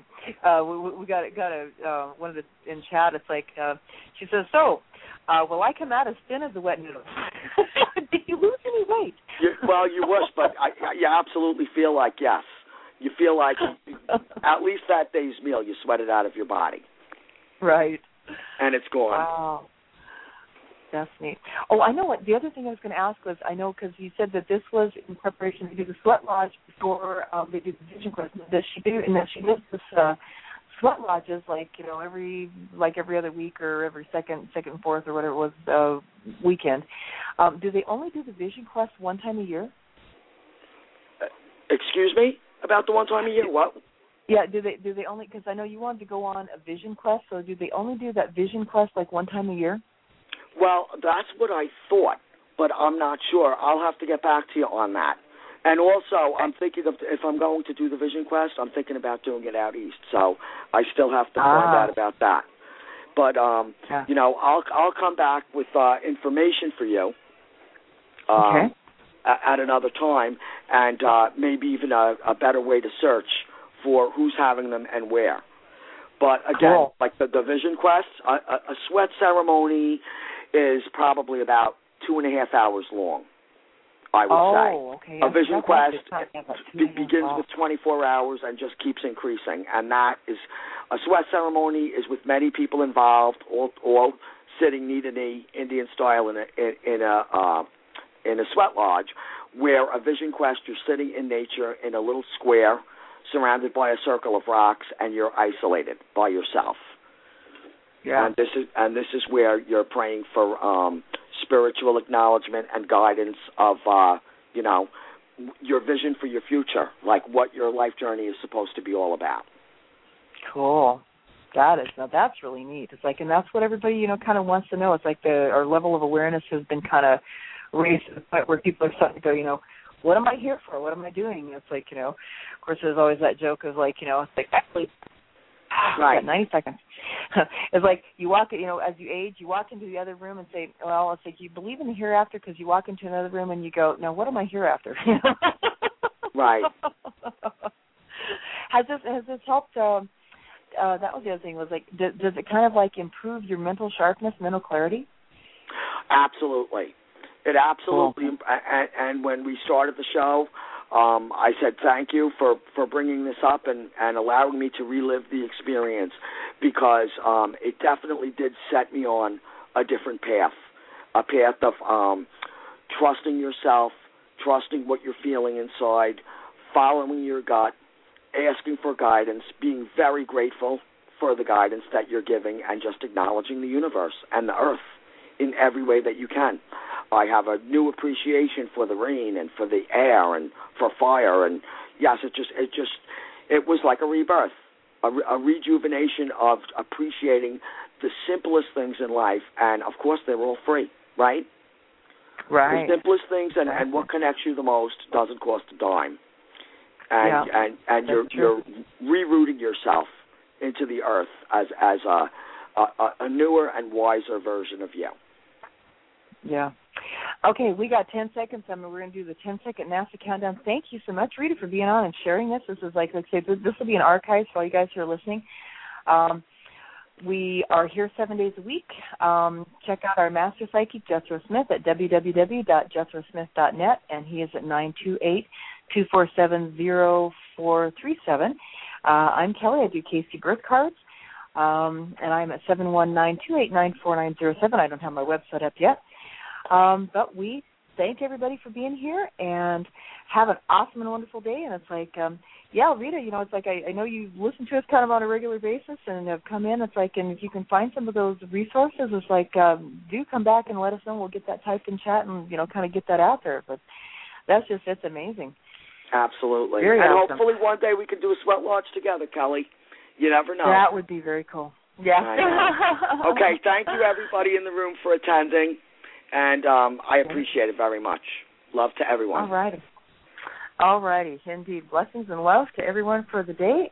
we got a one of the in chat. It's like she says, "So, will I come out as thin as a wet noodle? Did you lose any weight?" Well, you wish, but you absolutely feel like yes. You feel like at least that day's meal, you sweat it out of your body. Right. And it's gone. Wow. That's neat. Oh, I know what the other thing I was going to ask was, I know because you said that this was in preparation to do the sweat lodge before they do the vision quest. Does she do, and that she does this sweat lodges every other week or every second, fourth or whatever it was weekend. Do they only do the vision quest one time a year? Excuse me? About the one time a year? What? Yeah, do they only, because I know you wanted to go on a vision quest, so do they only do that vision quest like one time a year? Well, that's what I thought, but I'm not sure. I'll have to get back to you on that. And also, I'm thinking of, if I'm going to do the vision quest, I'm thinking about doing it out east, so I still have to find out about that. But, I'll come back with information for you. Okay. At another time, and maybe even a better way to search for who's having them and where. But again, like the vision quest, a sweat ceremony is probably about 2.5 hours long, I would say. Okay. A vision quest begins with 24 hours and just keeps increasing, and that is a sweat ceremony is with many people involved, all sitting knee to knee, Indian style in a sweat lodge, where a vision quest, you're sitting in nature in a little square surrounded by a circle of rocks, and you're isolated by yourself. Yeah. And this is where you're praying for spiritual acknowledgement and guidance of your vision for your future, like what your life journey is supposed to be all about. Cool. Got it. Now that's really neat. It's like, and that's what everybody kind of wants to know. It's like our level of awareness has been kind of raised to the point where people are starting to go, what am I here for? What am I doing? It's like, of course, there's always that joke of like, it's like, actually, right. 90 seconds. It's like you walk, as you age, you walk into the other room and say, well, it's like you believe in the hereafter because you walk into another room and you go, now what am I hereafter? Right. Has this helped? That was the other thing. Was like, does it kind of like improve your mental sharpness, mental clarity? Absolutely. It absolutely, and when we started the show, I said thank you for bringing this up and allowing me to relive the experience, because it definitely did set me on a different path, a path of trusting yourself, trusting what you're feeling inside, following your gut, asking for guidance, being very grateful for the guidance that you're giving, and just acknowledging the universe and the earth in every way that you can. I have a new appreciation for the rain and for the air and for fire, and yes, it was like a rebirth, a rejuvenation of appreciating the simplest things in life, and of course they're all free, right? Right. The simplest things and what connects you the most doesn't cost a dime, and you're rerouting yourself into the earth as a newer and wiser version of you. Yeah. Okay, we got 10 seconds. We're going to do the 10-second NASA countdown. Thank you so much, Rita, for being on and sharing this. This is like I say, this will be an archive for all you guys who are listening. We are here 7 days a week. Check out our master psychic, Jethro Smith, at www.jethrosmith.net, and he is at 928-247-0437. I'm Kelly. I do Casey birth cards, and I'm at 719-289-4907. I don't have my website up yet. But we thank everybody for being here, and have an awesome and wonderful day. And it's like, Rita, it's like I know you listen to us kind of on a regular basis and have come in. It's like, and if you can find some of those resources, it's like, do come back and let us know. We'll get that typed in chat and, kind of get that out there. But it's amazing. Absolutely. Very and awesome. Hopefully one day we can do a sweat lodge together, Kelly. You never know. That would be very cool. Yeah. Okay, thank you, everybody in the room, for attending. And I appreciate it very much. Love to everyone. All righty. Indeed. Blessings and love to everyone for the day.